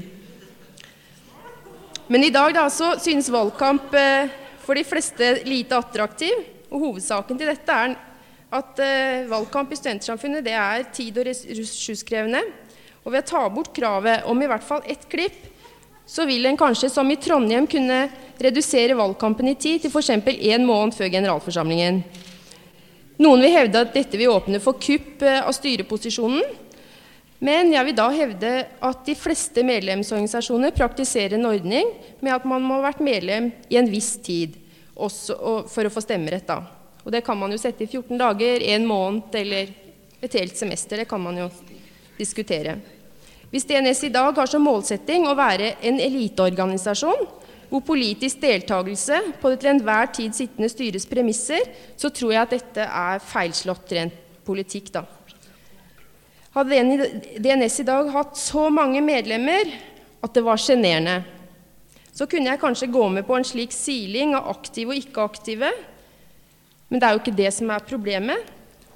Men i dag da, så synes valgkamp for de fleste lite attraktiv, og hovedsaken til dette er at valgkamp i studentsamfunnet det er tid- og ressurskrevende, og ved å ta bort kravet om i hvert fall ett klipp, så vil en kanskje som i Trondheim kunne redusere valgkampen i tid til for eksempel 1 måned før generalforsamlingen. Noen vil hevde at dette vil åpne for kupp av styreposisjonen, men jeg vil da hevde at de fleste medlemsorganisasjoner praktiserer en ordning med at man må ha vært medlem i en viss tid også for å få stemmerett da. Og det kan man jo sette i 14 dager, 1 måned eller et helt semester, det kan man jo diskutere. Hvis DNS i dag har som målsetting å være en eliteorganisasjon, hvor politisk deltagelse på det til enhver tid sittende styres premisser, så tror jeg at dette er feilslått rent politikk da. Hadde DNS i dag hatt så mange medlemmer at det var generende, så kunne jeg kanskje gå med på en slik siling av aktive og ikke-aktive, men det er jo ikke det som er problemet.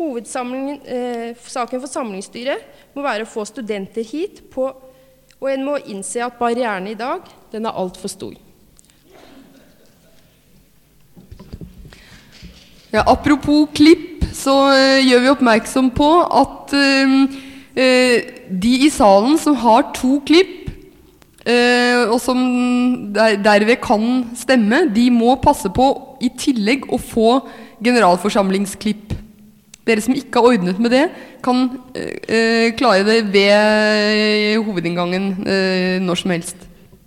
Saken for samlingsstyret må være å få studenter hit og en må innse at barrieren i dag, den er alt for stor. Ja, apropos klipp, så gjør vi oppmerksom på at de i salen som har 2 klipp, og som derved kan stemme, de må passe på i tillegg å få generalforsamlingsklipp. Dere som ikke har ordnet med det, kan klare det ved hovedinngangen når som helst.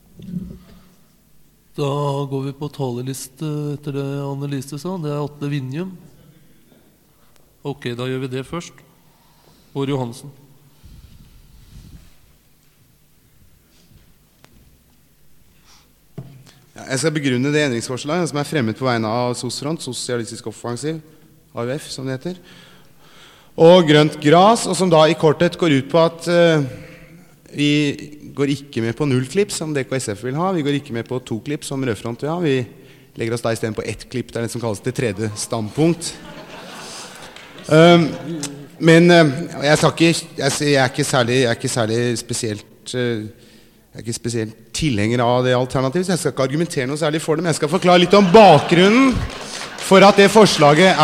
Da går vi på talerliste etter det Annelise sa. Det er Atle Vinjum. Ok, da gjør vi det først. Bård Johansen. Ja, jeg skal begrunne det endringsforslaget som er fremmet på vegne av SOS-front, Sosialistisk Offensiv, AUF som det heter, og Grønt Gras, og som da i korthet går ut på at vi går ikke med på 0 klipp som DKSF vil ha, vi går ikke med på 2 klipp som Rødfront vil ha, vi legger oss da i stedet på 1 klipp, det er det som kalles det 3. standpunkt. Men jeg er ikke spesielt tilhenger av det alternativet, så jeg skal ikke argumentere noe særlig for det, men jeg skal forklare litt om bakgrunnen for at det forslaget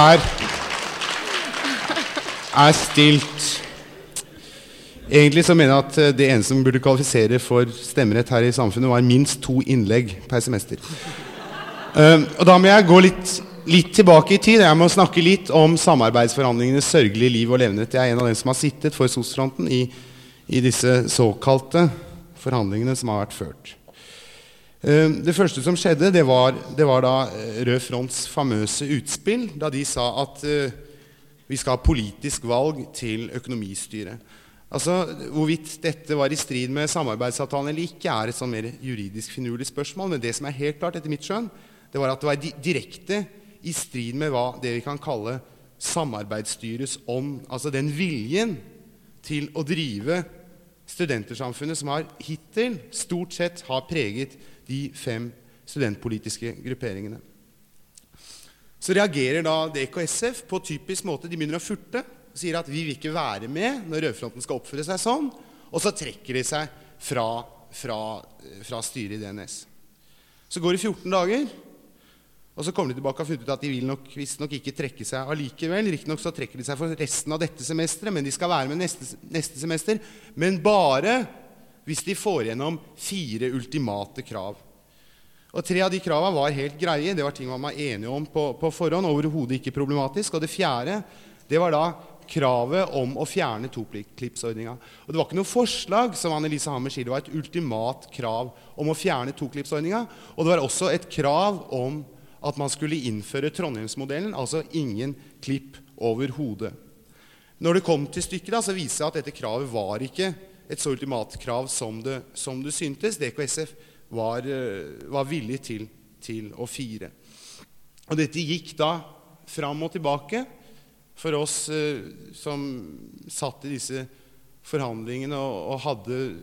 er stilt. Egentlig så mener jeg at det eneste som burde kvalifisere for stemmerett her i samfunnet var minst 2 innlegg per semester. Og da må jeg gå litt tilbake i tid. Jeg må snakke litt om samarbeidsforhandlingenes sørgelige liv og levenhet. Jeg er en av dem som har sittet for SOS-fronten i disse såkalte forhandlingene som har vært ført. Det første som skjedde, det var da Rød Fronts famøse utspill, da de sa at vi skal ha politisk valg til økonomistyret. Altså, hvorvidt dette var i strid med samarbeidsavtalen eller ikke, er et sånn mer juridisk finurlig spørsmål, men det som er helt klart etter mitt skjønn, det var at det var direkte i strid med det vi kan kalle samarbeidsstyrets ånd, altså den viljen til å drive studentersamfunnet som hittil stort sett har preget de 5 studentpolitiske grupperingene. Så reagerer da DKSF på typisk måte, de begynner å furte, sier at vi vil ikke være med når Rødfronten skal oppføre seg sånn, og så trekker de seg fra styret i DNS. Så går det 14 dager, og så kommer de tilbake og funnet ut at de vil visst nok ikke trekke seg allikevel. Riktig nok så trekker de seg for resten av dette semesteret, men de skal være med neste semester, men bare hvis de får gjennom 4 ultimate krav. Og 3 av de kravene var helt greie, det var ting man var enige om på forhånd, overhodet ikke problematisk, og det 4, det var da kravet om å fjerne toklippsordningen. Og det var ikke noe forslag, som Annelise Hammer sier, det var et ultimat krav om å fjerne toklippsordningen, og det var også et krav om at man skulle innføre Trondheimsmodellen, altså ingen klipp over hodet. Når det kom til stykket da, så viser det at dette kravet var ikke et så ultimat krav som det syntes. DKSF var villig til å fire. Og dette gikk da fram og tilbake for oss som satt i disse forhandlingene og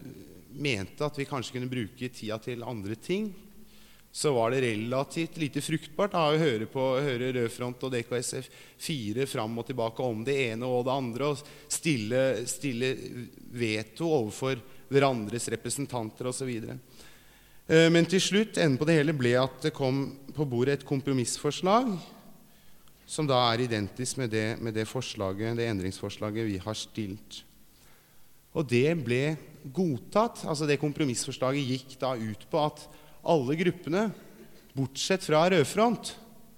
mente at vi kanskje kunne bruke tida til andre ting. Så var det relativt lite fruktbart å høre Rød Front og DKSF 4 fram og tilbake om det ene og det andre, og stille veto overfor hverandres representanter og så videre. Men til slutt, enden på det hele, ble at det kom på bordet et kompromissforslag, som da er identisk med det endringsforslaget vi har stilt. Og det ble godtatt, altså det kompromissforslaget gikk da ut på at alle gruppene, bortsett fra Rød Front,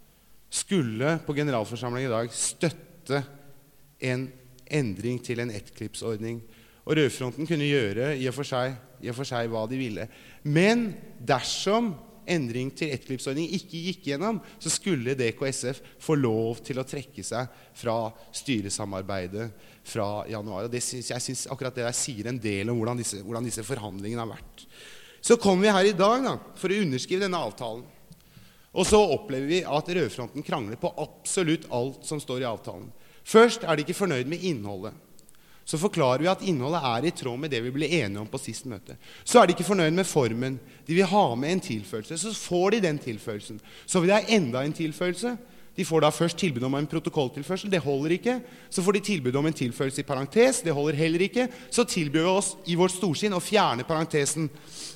skulle på generalforsamlingen i dag støtte en endring til en ettklippsordning. Og Rød Fronten kunne gjøre i og for seg hva de ville. Men dersom endring til ettklippsordning ikke gikk gjennom, så skulle DKSF få lov til å trekke seg fra styresamarbeidet fra januar. Og jeg synes akkurat det der sier en del om hvordan disse forhandlingene har vært. Så kommer vi her i dag da, for å underskrive denne avtalen. Og så opplever vi at Rød Fronten krangler på absolutt alt som står i avtalen. Først er de ikke fornøyd med innholdet. Så forklarer vi at innholdet er i tråd med det vi ble enige om på sist møte. Så er de ikke fornøyd med formen. De vil ha med en tilføyelse. Så får de den tilføyelsen. Så vil de ha enda en tilføyelse. De får da først tilbud om en protokolltilførsel. Det holder ikke. Så får de tilbud om en tilføyelse i parentes. Det holder heller ikke. Så tilbyr vi oss i vårt storsinn å fjerne parentesen.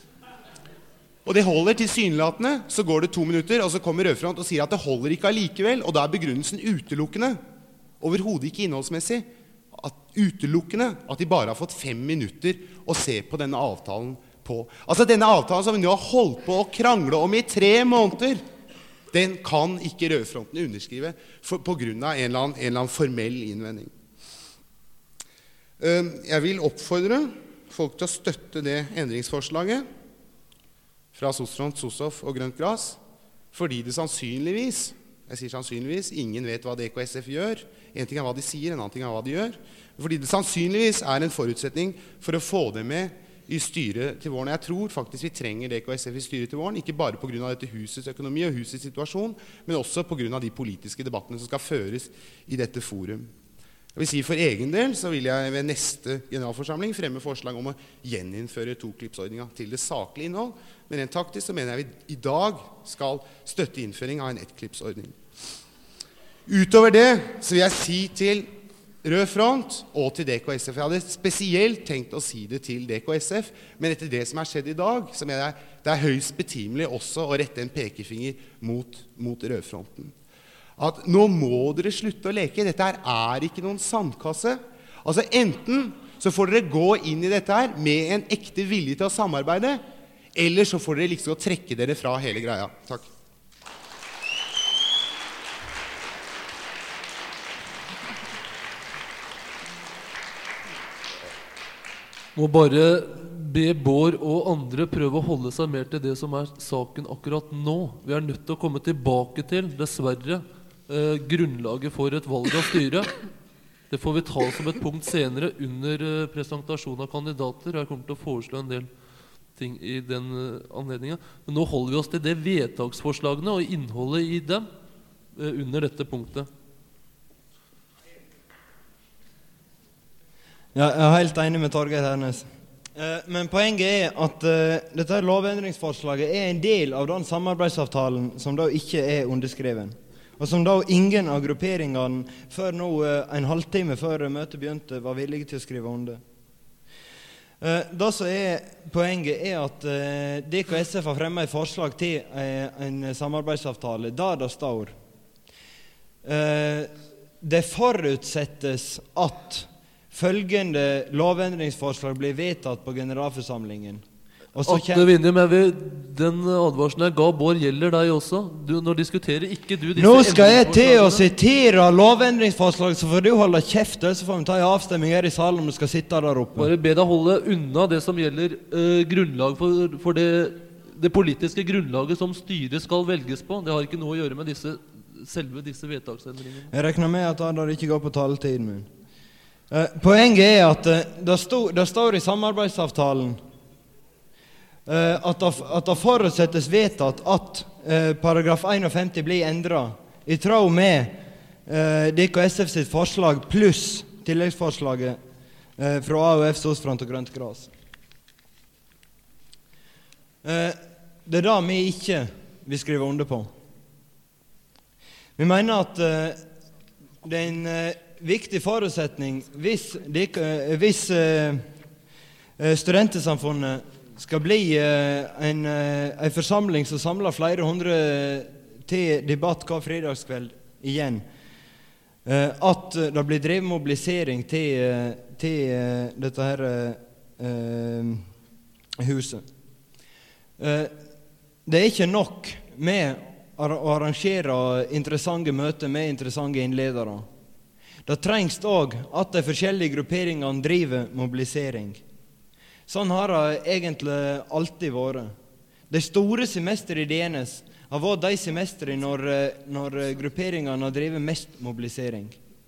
Og det holder tilsynelatende. Så går det 2 minutter, og så kommer Rød Front og sier at det holder ikke allikevel. Og da er begrunnelsen utelukkende. Overhodet ikke innholdsmessig. Utelukkende at de bare har fått 5 minutter å se på denne avtalen på. Altså denne avtalen som vi nå har holdt på å krangle om i 3 måneder, den kan ikke Rød Fronten underskrive på grunn av en eller annen formell innvending. Jeg vil oppfordre folk til å støtte det endringsforslaget fra SOS-front, SOSOF og Grønt Gras, fordi det sannsynligvis, jeg sier sannsynligvis, ingen vet hva DKSF gjør. En ting er hva de sier, en annen ting er hva de gjør. Fordi det sannsynligvis er en forutsetning for å få det med i styret til våren. Jeg tror faktisk vi trenger DKSF i styret til våren, ikke bare på grunn av dette husets økonomi og husets situasjon, men også på grunn av de politiske debattene som skal føres i dette forum. Jeg vil si for egen del så vil jeg ved neste generalforsamling fremme forslag om å gjeninnføre toklippsordningen til det saklige innhold, men rent taktisk så mener jeg vi i dag skal støtte innføring av en ettklippsordning. Utover det så vil jeg si til Rød Front og til DKSF. Jeg hadde spesielt tenkt å si det til DKSF, men etter det som er skjedd i dag, så mener jeg det er høyst betimelig også å rette en pekefinger mot Rød Fronten. at nå må dere slutte å leke. Dette her er ikke noen sandkasse. Altså enten så får dere gå inn i dette her med en ekte vilje til å samarbeide, eller så får dere liksom å trekke dere fra hele greia. Takk. Må bare be Bård og andre prøve å holde seg mer til det som saken akkurat nå. Vi nødt til å komme tilbake til, dessverre, grunnlaget for et valg av styre. Det får vi ta som et punkt senere under presentasjon av kandidater. Jeg kommer til å foreslå en del ting i den anledningen. Men nå holder vi oss til det vedtaksforslagene og innholdet i dem under dette punktet. Ja, jeg er helt enig med Torgeir Hernes. Men poenget at dette lovendringsforslaget en del av den samarbeidsavtalen som da ikke underskreven. Og som da ingen av grupperingene før nå en halvtime før møtet begynte var villige til å skrive under. Det som poenget at DKSF har fremmet et forslag til en samarbeidsavtale der det står det forutsettes at følgende lovendringsforslag blir vedtatt på generalforsamlingen. Atle Vinje, men den advarselen jeg ga Bård gjelder deg også. Nå diskuterer ikke du disse. Nå skal jeg til å sitere lovendringsforslag, så får du holde kjeft, så får vi ta en avstemning her i salen om du skal sitte der oppe. Bare be deg holde unna det som gjelder grunnlag for det politiske grunnlaget som styret skal velges på. Det har ikke noe å gjøre med selve disse vedtaksendringene. Jeg regner med at det ikke går på taletiden min. Poenget at det står i samarbeidsavtalen at det forutsettes vedtatt at paragraf 51 blir endret i tråd med DKSF sitt forslag pluss tilleggsforslaget fra AUF, Sosfront og Grønt Gras. Det det vi ikke vil skrive under på. Vi mener at det en viktig forutsetning hvis studentesamfunnet skal bli en forsamling som samler flere hundre til debatt hver fredagskveld igjen, at det blir drevet mobilisering til dette her huset. Det ikke nok med å arrangere interessante møter med interessante innledere. Det trengs også at de forskjellige grupperingene driver mobilisering. Sånn har det egentlig alltid vært. De store semester i DNS har vært de semester når grupperingene har drivet mest mobilisering.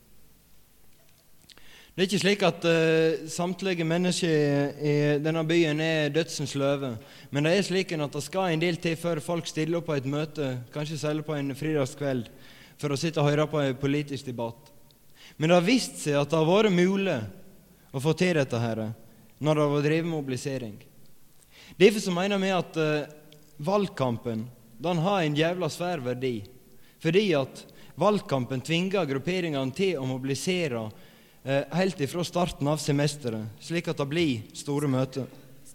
Det ikke slik at samtlige mennesker i denne byen dødsens løve, men det slik at det skal en del til før folk stiller opp på et møte, kanskje særlig på en fredagskveld, for å sitte og høre på en politisk debatt. Men det har vist seg at det har vært mulig å få til dette her, når det har drevet mobilisering. Derfor så mener vi at valgkampen, den har en jævla svær verdi, fordi at valgkampen tvinger grupperingene til å mobilisere helt ifra starten av semesteret, slik at det blir store møter.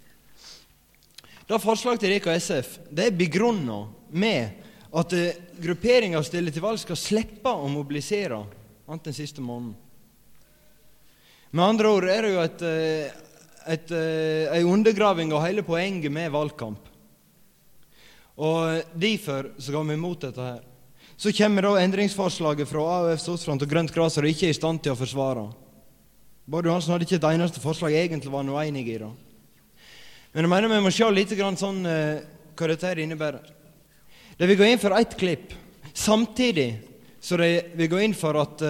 Det forslaget til DKSF, det begrunnet med at grupperinger stiller til valg skal slippe å mobilisere annet den siste måneden. Med andre ord det jo en undergraving av hele poenget med valgkamp. Og derfor så går vi imot dette her. Så kommer da endringsforslaget fra AUF, Sosfront og Grønt Gras, og det ikke i stand til å forsvare. Bård Johansen hadde ikke et eneste forslag egentlig var noe enig i det. Men jeg mener vi må se litt sånn hva dette her innebærer. Det vil gå inn for ett klipp, samtidig så det vil gå inn for at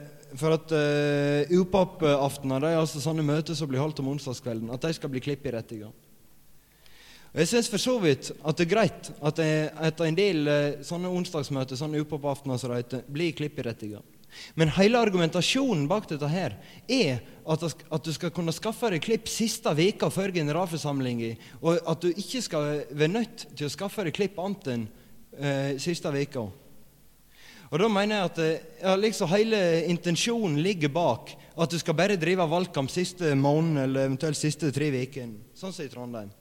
UPAP-aftener, det altså sånne møter som blir holdt om onsdagskvelden, at de skal bli klippberettiget. Og jeg synes for så vidt at det greit at en del sånne onsdagsmøter, sånne UPAP-aftener som det heter, blir klippberettiget. Men hele argumentasjonen bak dette her at du skal kunne skaffe deg klipp siste veka før generalforsamlingen, og at du ikke skal være nødt til å skaffe deg klipp annet enn siste veka. Og da mener jeg at liksom hele intensjonen ligger bak at du skal bare drive valgkamp siste måneden eller eventuelt siste 3 veker, sånn som i Trondheim.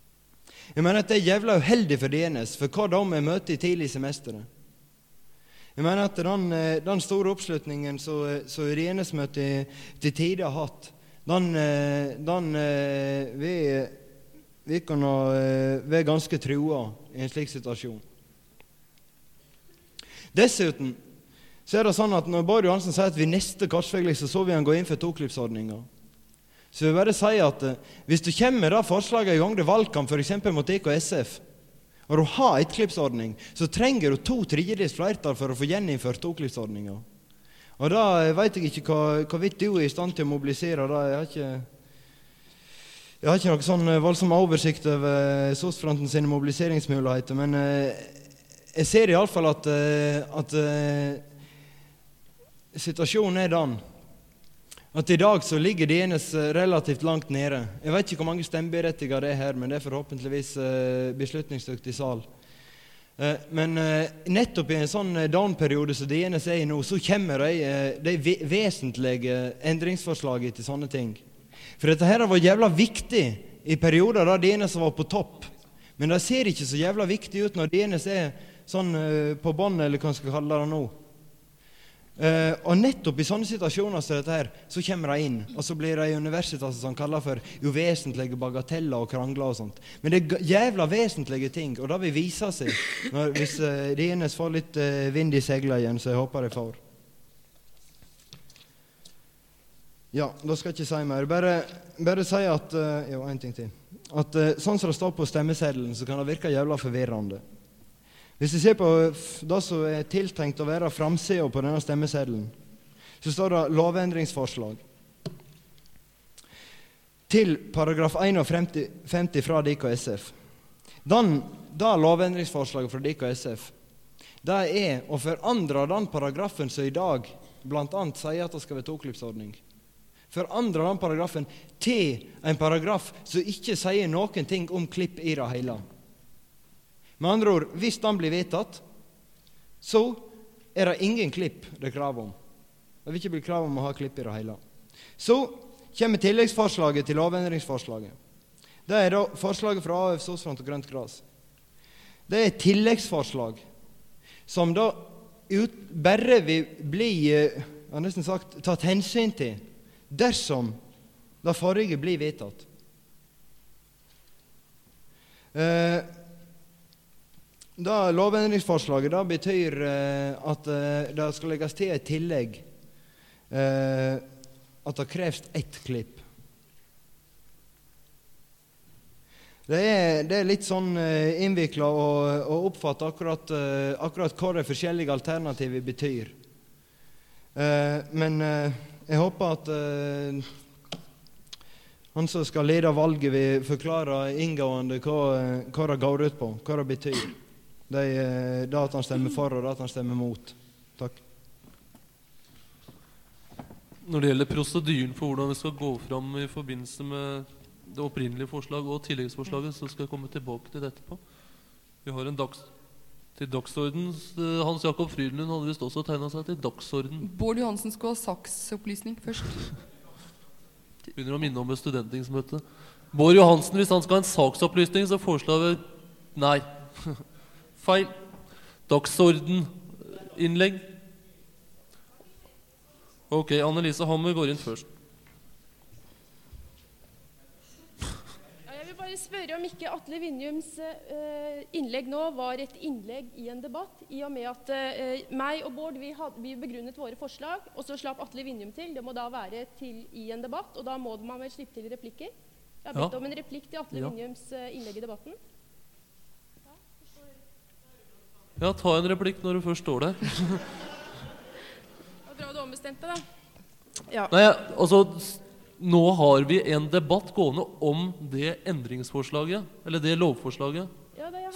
Jeg mener at det jævla uheldig for DNS, for hva da med møte i tidlig semesteret? Jeg mener at den store oppslutningen som DNS-møtet til tider har hatt, vi kan være ganske trua i en slik situasjon. Dessuten så det sånn at når Bård Johansen sier at vi neste korsvegliste så vil han gå inn for toklippsordninger, så vil jeg bare si at hvis du kommer med det forslaget i gang til valgkamp, for eksempel mot DKSF, og du har et klippsordning, så trenger du 2/3 flertall for å få gjeninnført toklippsordninger. Og da vet jeg ikke hvorvidt du i stand til å mobilisere da. Jeg har ikke noen sånn voldsom oversikt over SOS-fronten sine mobiliseringsmuligheter, men jeg ser i alle fall at situasjonen den at i dag så ligger DNS relativt langt nede. Jeg vet ikke hvor mange stemmeberettigede det her, men det forhåpentligvis beslutningsdyktig sal. Men nettopp i en sånn down-periode som DNS i nå, så kommer de vesentlige endringsforslagene til sånne ting. For dette her var jævla viktig i perioder da DNS var på topp. Men det ser ikke så jævla viktig ut når DNS sånn på bånd, eller hva man skal kalle det nå. Og nettopp i sånne situasjoner som dette her, så kommer de inn, og så blir de universiteter som kaller for uvesentlige bagateller og krangler og sånt. Men det jævla vesentlige ting, og det vil vise seg hvis DNS får litt vind i seglet igjen, så jeg håper de får. Ja, da skal jeg ikke si mer. Bare si at, en ting til. At sånn som det står på stemmeseddelen, så kan det virke jævla forvirrende. Hvis vi ser på det som tiltenkt å være framsida på denne stemmeseddelen, så står det lovendringsforslag til paragraf 51 fra DKSF. Det lovendringsforslaget fra DKSF, det å forandre den paragrafen som i dag blant annet sier at det skal være toklippsordning. Forandre den paragrafen til en paragraf som ikke sier noen ting om klipp i det hele. Med andre ord, hvis den blir vedtatt, så det ingen klipp det er krav om. Det vil ikke bli krav om å ha klipp i det hele. Så kommer tilleggsforslaget til lovendringsforslaget. Det da forslaget fra AUF, SOS-front og Grønt Gras. Det et tilleggsforslag som da bare vil bli, jeg har nesten sagt, tatt hensyn til dersom det forrige blir vedtatt. Da lovendringsforslaget da betyr at det skal legges til et tillegg at det kreves ett klipp. Det litt sånn innviklet å oppfatte akkurat hva de forskjellige alternativer betyr. Men jeg håper at han som skal lede valget vil forklare inngående hva det går ut på, hva det betyr. Det at han stemmer for og det at han stemmer mot. Takk. Når det gjelder prosedyren for hvordan vi skal gå fram i forbindelse med det opprinnelige forslaget og tilleggsforslaget, så skal jeg komme tilbake til dette på. Vi har en til dagsorden. Hans Jakob Frydenlund hadde vist også tegnet seg til dagsorden. Bård Johansen skulle ha saksopplysning først. Begynner å minne om et studentingsmøte. Bård Johansen, hvis han skal ha en saksopplysning, så foreslår vi nei. Feil. Dagsorden-innlegg. Ok, Annelise Hammer går inn først. Jeg vil bare spørre om ikke Atle Vinjums innlegg nå var et innlegg i en debatt, i og med at meg og Bård, vi begrunnet våre forslag, og så slapp Atle Vinjum til. Det må da være i en debatt, og da må man vel slippe til replikker. Jeg har bedt om en replikk til Atle Vinjums innlegg i debatten. Ja, ta en replikk når du først står der. Det var bra du ombestemte, da. Ja. Nei, altså, nå har vi en debatt gående om det endringsforslaget, eller det lovforslaget, ja, det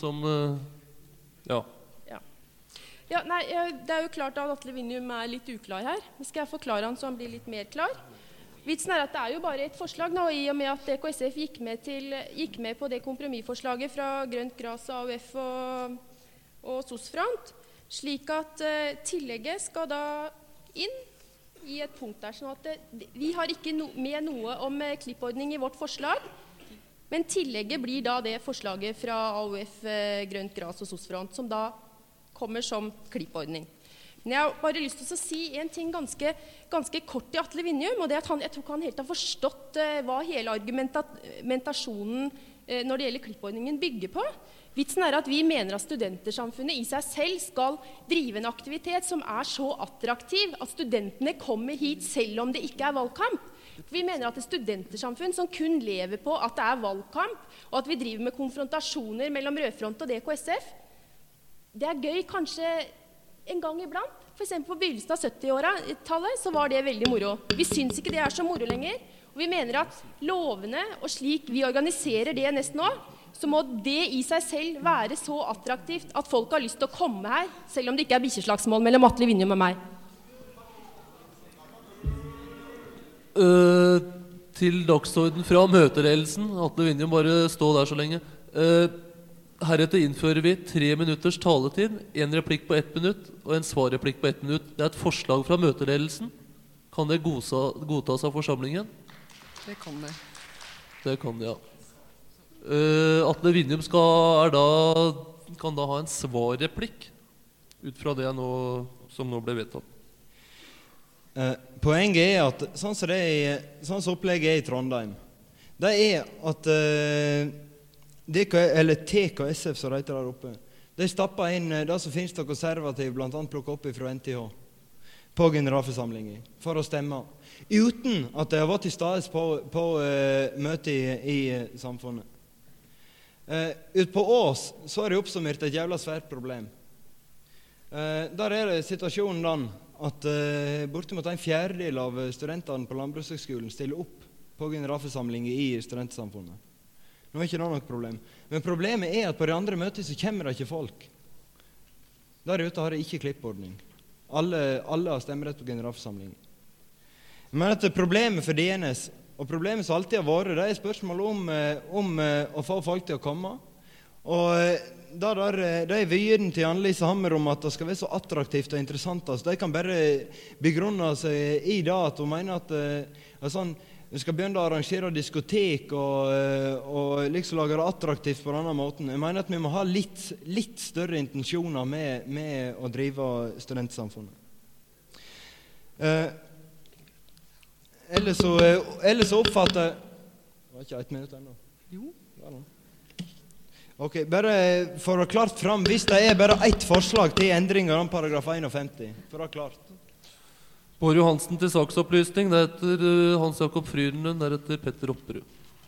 ja. Ja, nei, det jo klart at Atle Vinjum litt uklar her. Skal jeg forklare han så han blir litt mer klar? Vitsen at det jo bare et forslag nå, i og med at DKSF gikk med på det kompromissforslaget fra Grønt Gras, AUF og SOS-front, slik at tillegget skal da inn i et punkt der, sånn at vi har ikke med noe om klippordning i vårt forslag, men tillegget blir da det forslaget fra AUF, Grønt Gras og SOS-front, som da kommer som klippordning. Men jeg har bare lyst til å si en ting ganske kort til Atle Vinjum, og det at jeg tror ikke han helt har forstått hva hele argumentasjonen når det gjelder klippordningen bygger på. Vitsen er at vi mener at studentersamfunnet i seg selv skal drive en aktivitet som er så attraktiv at studentene kommer hit selv om det ikke er valgkamp. Vi mener at et studentersamfunn som kun lever på at det er valgkamp, og at vi driver med konfrontasjoner mellom Rødfront og DKSF, det er gøy kanskje en gang iblant. For eksempel på begynnelsen av 70-tallet så var det veldig moro. Vi syns ikke det er så moro lenger, og vi mener at lovene og slik vi organiserer DNS nå, så må det i seg selv være så attraktivt at folk har lyst til å komme her, selv om det ikke er bikkjeslagsmål mellom Atle Vinjum og meg. Til dagsorden fra møteledelsen, Atle Vinjum, bare stå der så lenge. Heretter innfører vi 3 minutters taletid, en replikk på 1 minutt og en svarreplikk på 1 minutt. Det er et forslag fra møteledelsen. Kan det godtas av forsamlingen? Det kan det. Det kan det, ja. Atle Vinjum kan da ha en svarreplikk ut fra det som nå ble vedtatt. Poenget er at sånn som opplegget er i Trondheim, det er at TKSF som det heter der oppe, de stapper inn det som finnes av konservativ, blant annet plukket opp fra NTH på generalforsamlingen for å stemme, uten at de har vært til stades på møte i samfunnet. Ut på Ås så er det oppsummert et jævla svært problem. Der er det situasjonen den at bortimot 1/4 av studentene på Landbrukshøgskolen stiller opp på generalforsamlingen i studentsamfunnet. Nå er ikke det noe problem. Men problemet er at på de andre møtene så kommer det ikke folk. Der ute har det ikke klippordning. Alle har stemmerett på generalforsamlingen. Men at problemet for DNS, og problemet som alltid har vært, det er spørsmål om å få folk til å komme. Og det er vyden til Anne-Lise Hammer om at det skal være så attraktivt og interessant. Altså, de kan bare begrunne seg i det at hun mener at vi skal begynne å arrangere diskotek og liksom lage det attraktivt på denne måten. Jeg mener at vi må ha litt større intensjoner med å drive studentsamfunnet. Ellers så oppfatter Det var ikke 1 minutt ennå. Jo. Ok, bare for å klart fram, hvis det er bare ett forslag til endringer om paragraf 51, for å klart. Bård Johansen til saksopplysning, deretter Hans Jakob Frydenlund, deretter Petter Opperud.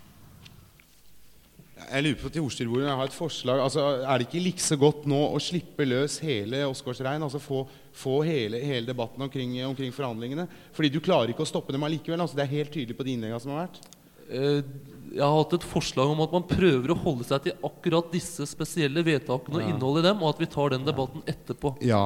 Jeg lurer på til ordstyrbordet, jeg har et forslag. Altså, er det ikke like så godt nå å slippe løs hele Åsgårdsrein, altså få hele debatten omkring forhandlingene? Fordi du klarer ikke å stoppe dem allikevel, altså det er helt tydelig på de innleggene som har vært. Jeg har hatt et forslag om at man prøver å holde seg til akkurat disse spesielle vedtakene og innholdet i dem, og at vi tar den debatten etterpå. Ja.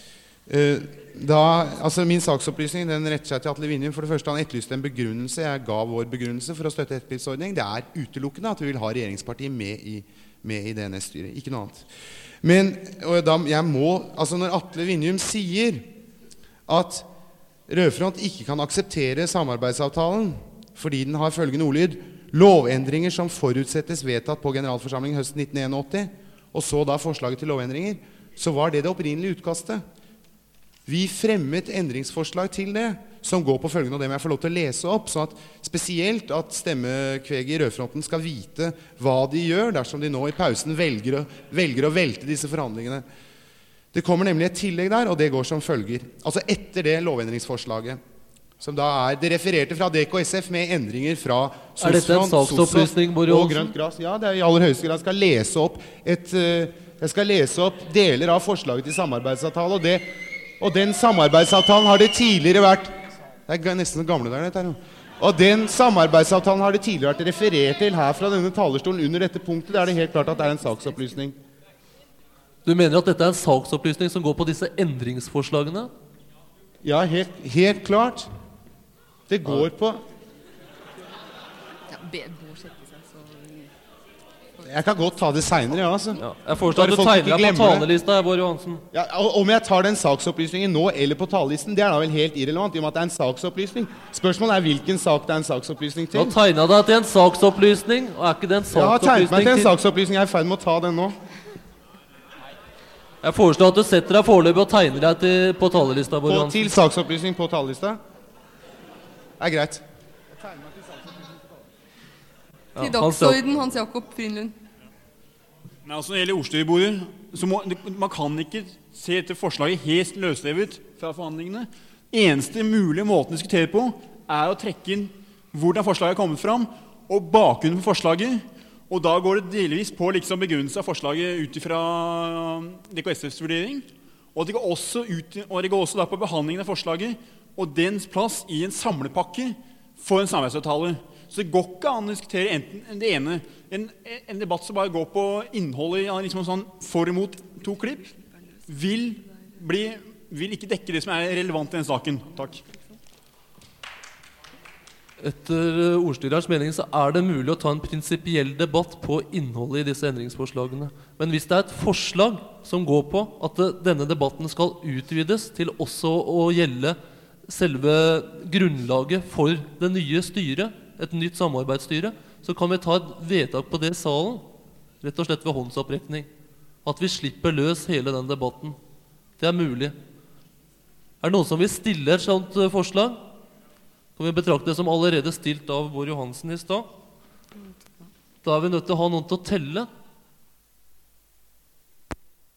Min saksopplysning den retter seg til Atle Vinjum. For det første, han etterlyste en begrunnelse. Jeg ga vår begrunnelse for å støtte ettpilsordning. Det er utelukkende at vi vil ha regjeringspartiet med i DNS-styret, ikke noe annet. Men når Atle Vinjum sier at Rødfront ikke kan akseptere samarbeidsavtalen fordi den har følgende ordlyd: lovendringer som forutsettes vedtatt på generalforsamlingen høsten 1981, og så da forslaget til lovendringer, så var det opprinnelige utkastet. Vi fremmet endringsforslag til det, som går på følgende, og det må jeg få lov til å lese opp, sånn at spesielt at stemmekveget i Rødfronten skal vite hva de gjør dersom de nå i pausen velger å velte disse forhandlingene. Det kommer nemlig et tillegg der, og det går som følger. Altså etter det lovendringsforslaget, som da det refererte fra DKSF med endringer fra Er dette en saksopplysning, Bård Johansen? Og grønt gras. Ja, det er i aller høyeste grad. Jeg skal lese opp deler av forslaget til samarbeidsavtale, og den samarbeidsavtalen har det tidligere vært... Det er nesten gamle der, dette her. Og den samarbeidsavtalen har det tidligere vært referert til her fra denne talerstolen under dette punktet. Det er det helt klart at det er en saksopplysning. Du mener at dette er en saksopplysning som går på disse endringsforslagene? Ja, helt klart. Det går på... Jeg kan godt ta det senere, ja, altså. Ja, jeg foreslår at du tegner deg på talelista, Bård Johansen. Ja, om jeg tar den saksopplysningen nå eller på talelisten, det er da vel helt irrelevant, i og med at det er en saksopplysning. Spørsmålet er hvilken sak det er en saksopplysning til. Du har tegnet deg til en saksopplysning, og er ikke det en saksopplysning til... Jeg har tegnet meg til en saksopplysning, jeg er i ferd med å ta den nå. Jeg foreslår at du setter deg foreløpig og tegner deg på talerlista. Til saksopplysning på talerlista? Er greit. Til dagsorden, Hans Jakob Frydenlund. Nei, altså når det gjelder ordstyrebordet, så man kan ikke se etter forslaget helt løslevet fra forhandlingene. Eneste mulige måten å diskutere på er å trekke inn hvordan forslaget er kommet fram, og bakgrunnen for forslaget. Og da går det delvis på liksom begrunnelse av forslaget ut fra DKSFs vurdering. Og det går også da på behandlingen av forslaget og dens plass i en samlepakke for en samarbeidsavtale. Så det går ikke an å diskutere enten det ene. En debatt som bare går på innholdet i liksom sånn for og mot to klipp, vil ikke dekke det som er relevant i den saken. Takk. Etter ordstyrerens mening så er det mulig å ta en prinsipiell debatt på innholdet i disse endringsforslagene. Men hvis det er et forslag som går på at denne debatten skal utvides til også å gjelde selve grunnlaget for det nye styret, et nytt samarbeidsstyre, så kan vi ta et vedtak på det i salen, rett og slett ved håndsopprekning. At vi slipper løs hele den debatten. Det er mulig. Er det noen som vil stille et sånt forslag? Kan vi betrakte det som allerede stilt av Bård Johansen i stad? Da er vi nødt til å ha noen til å telle.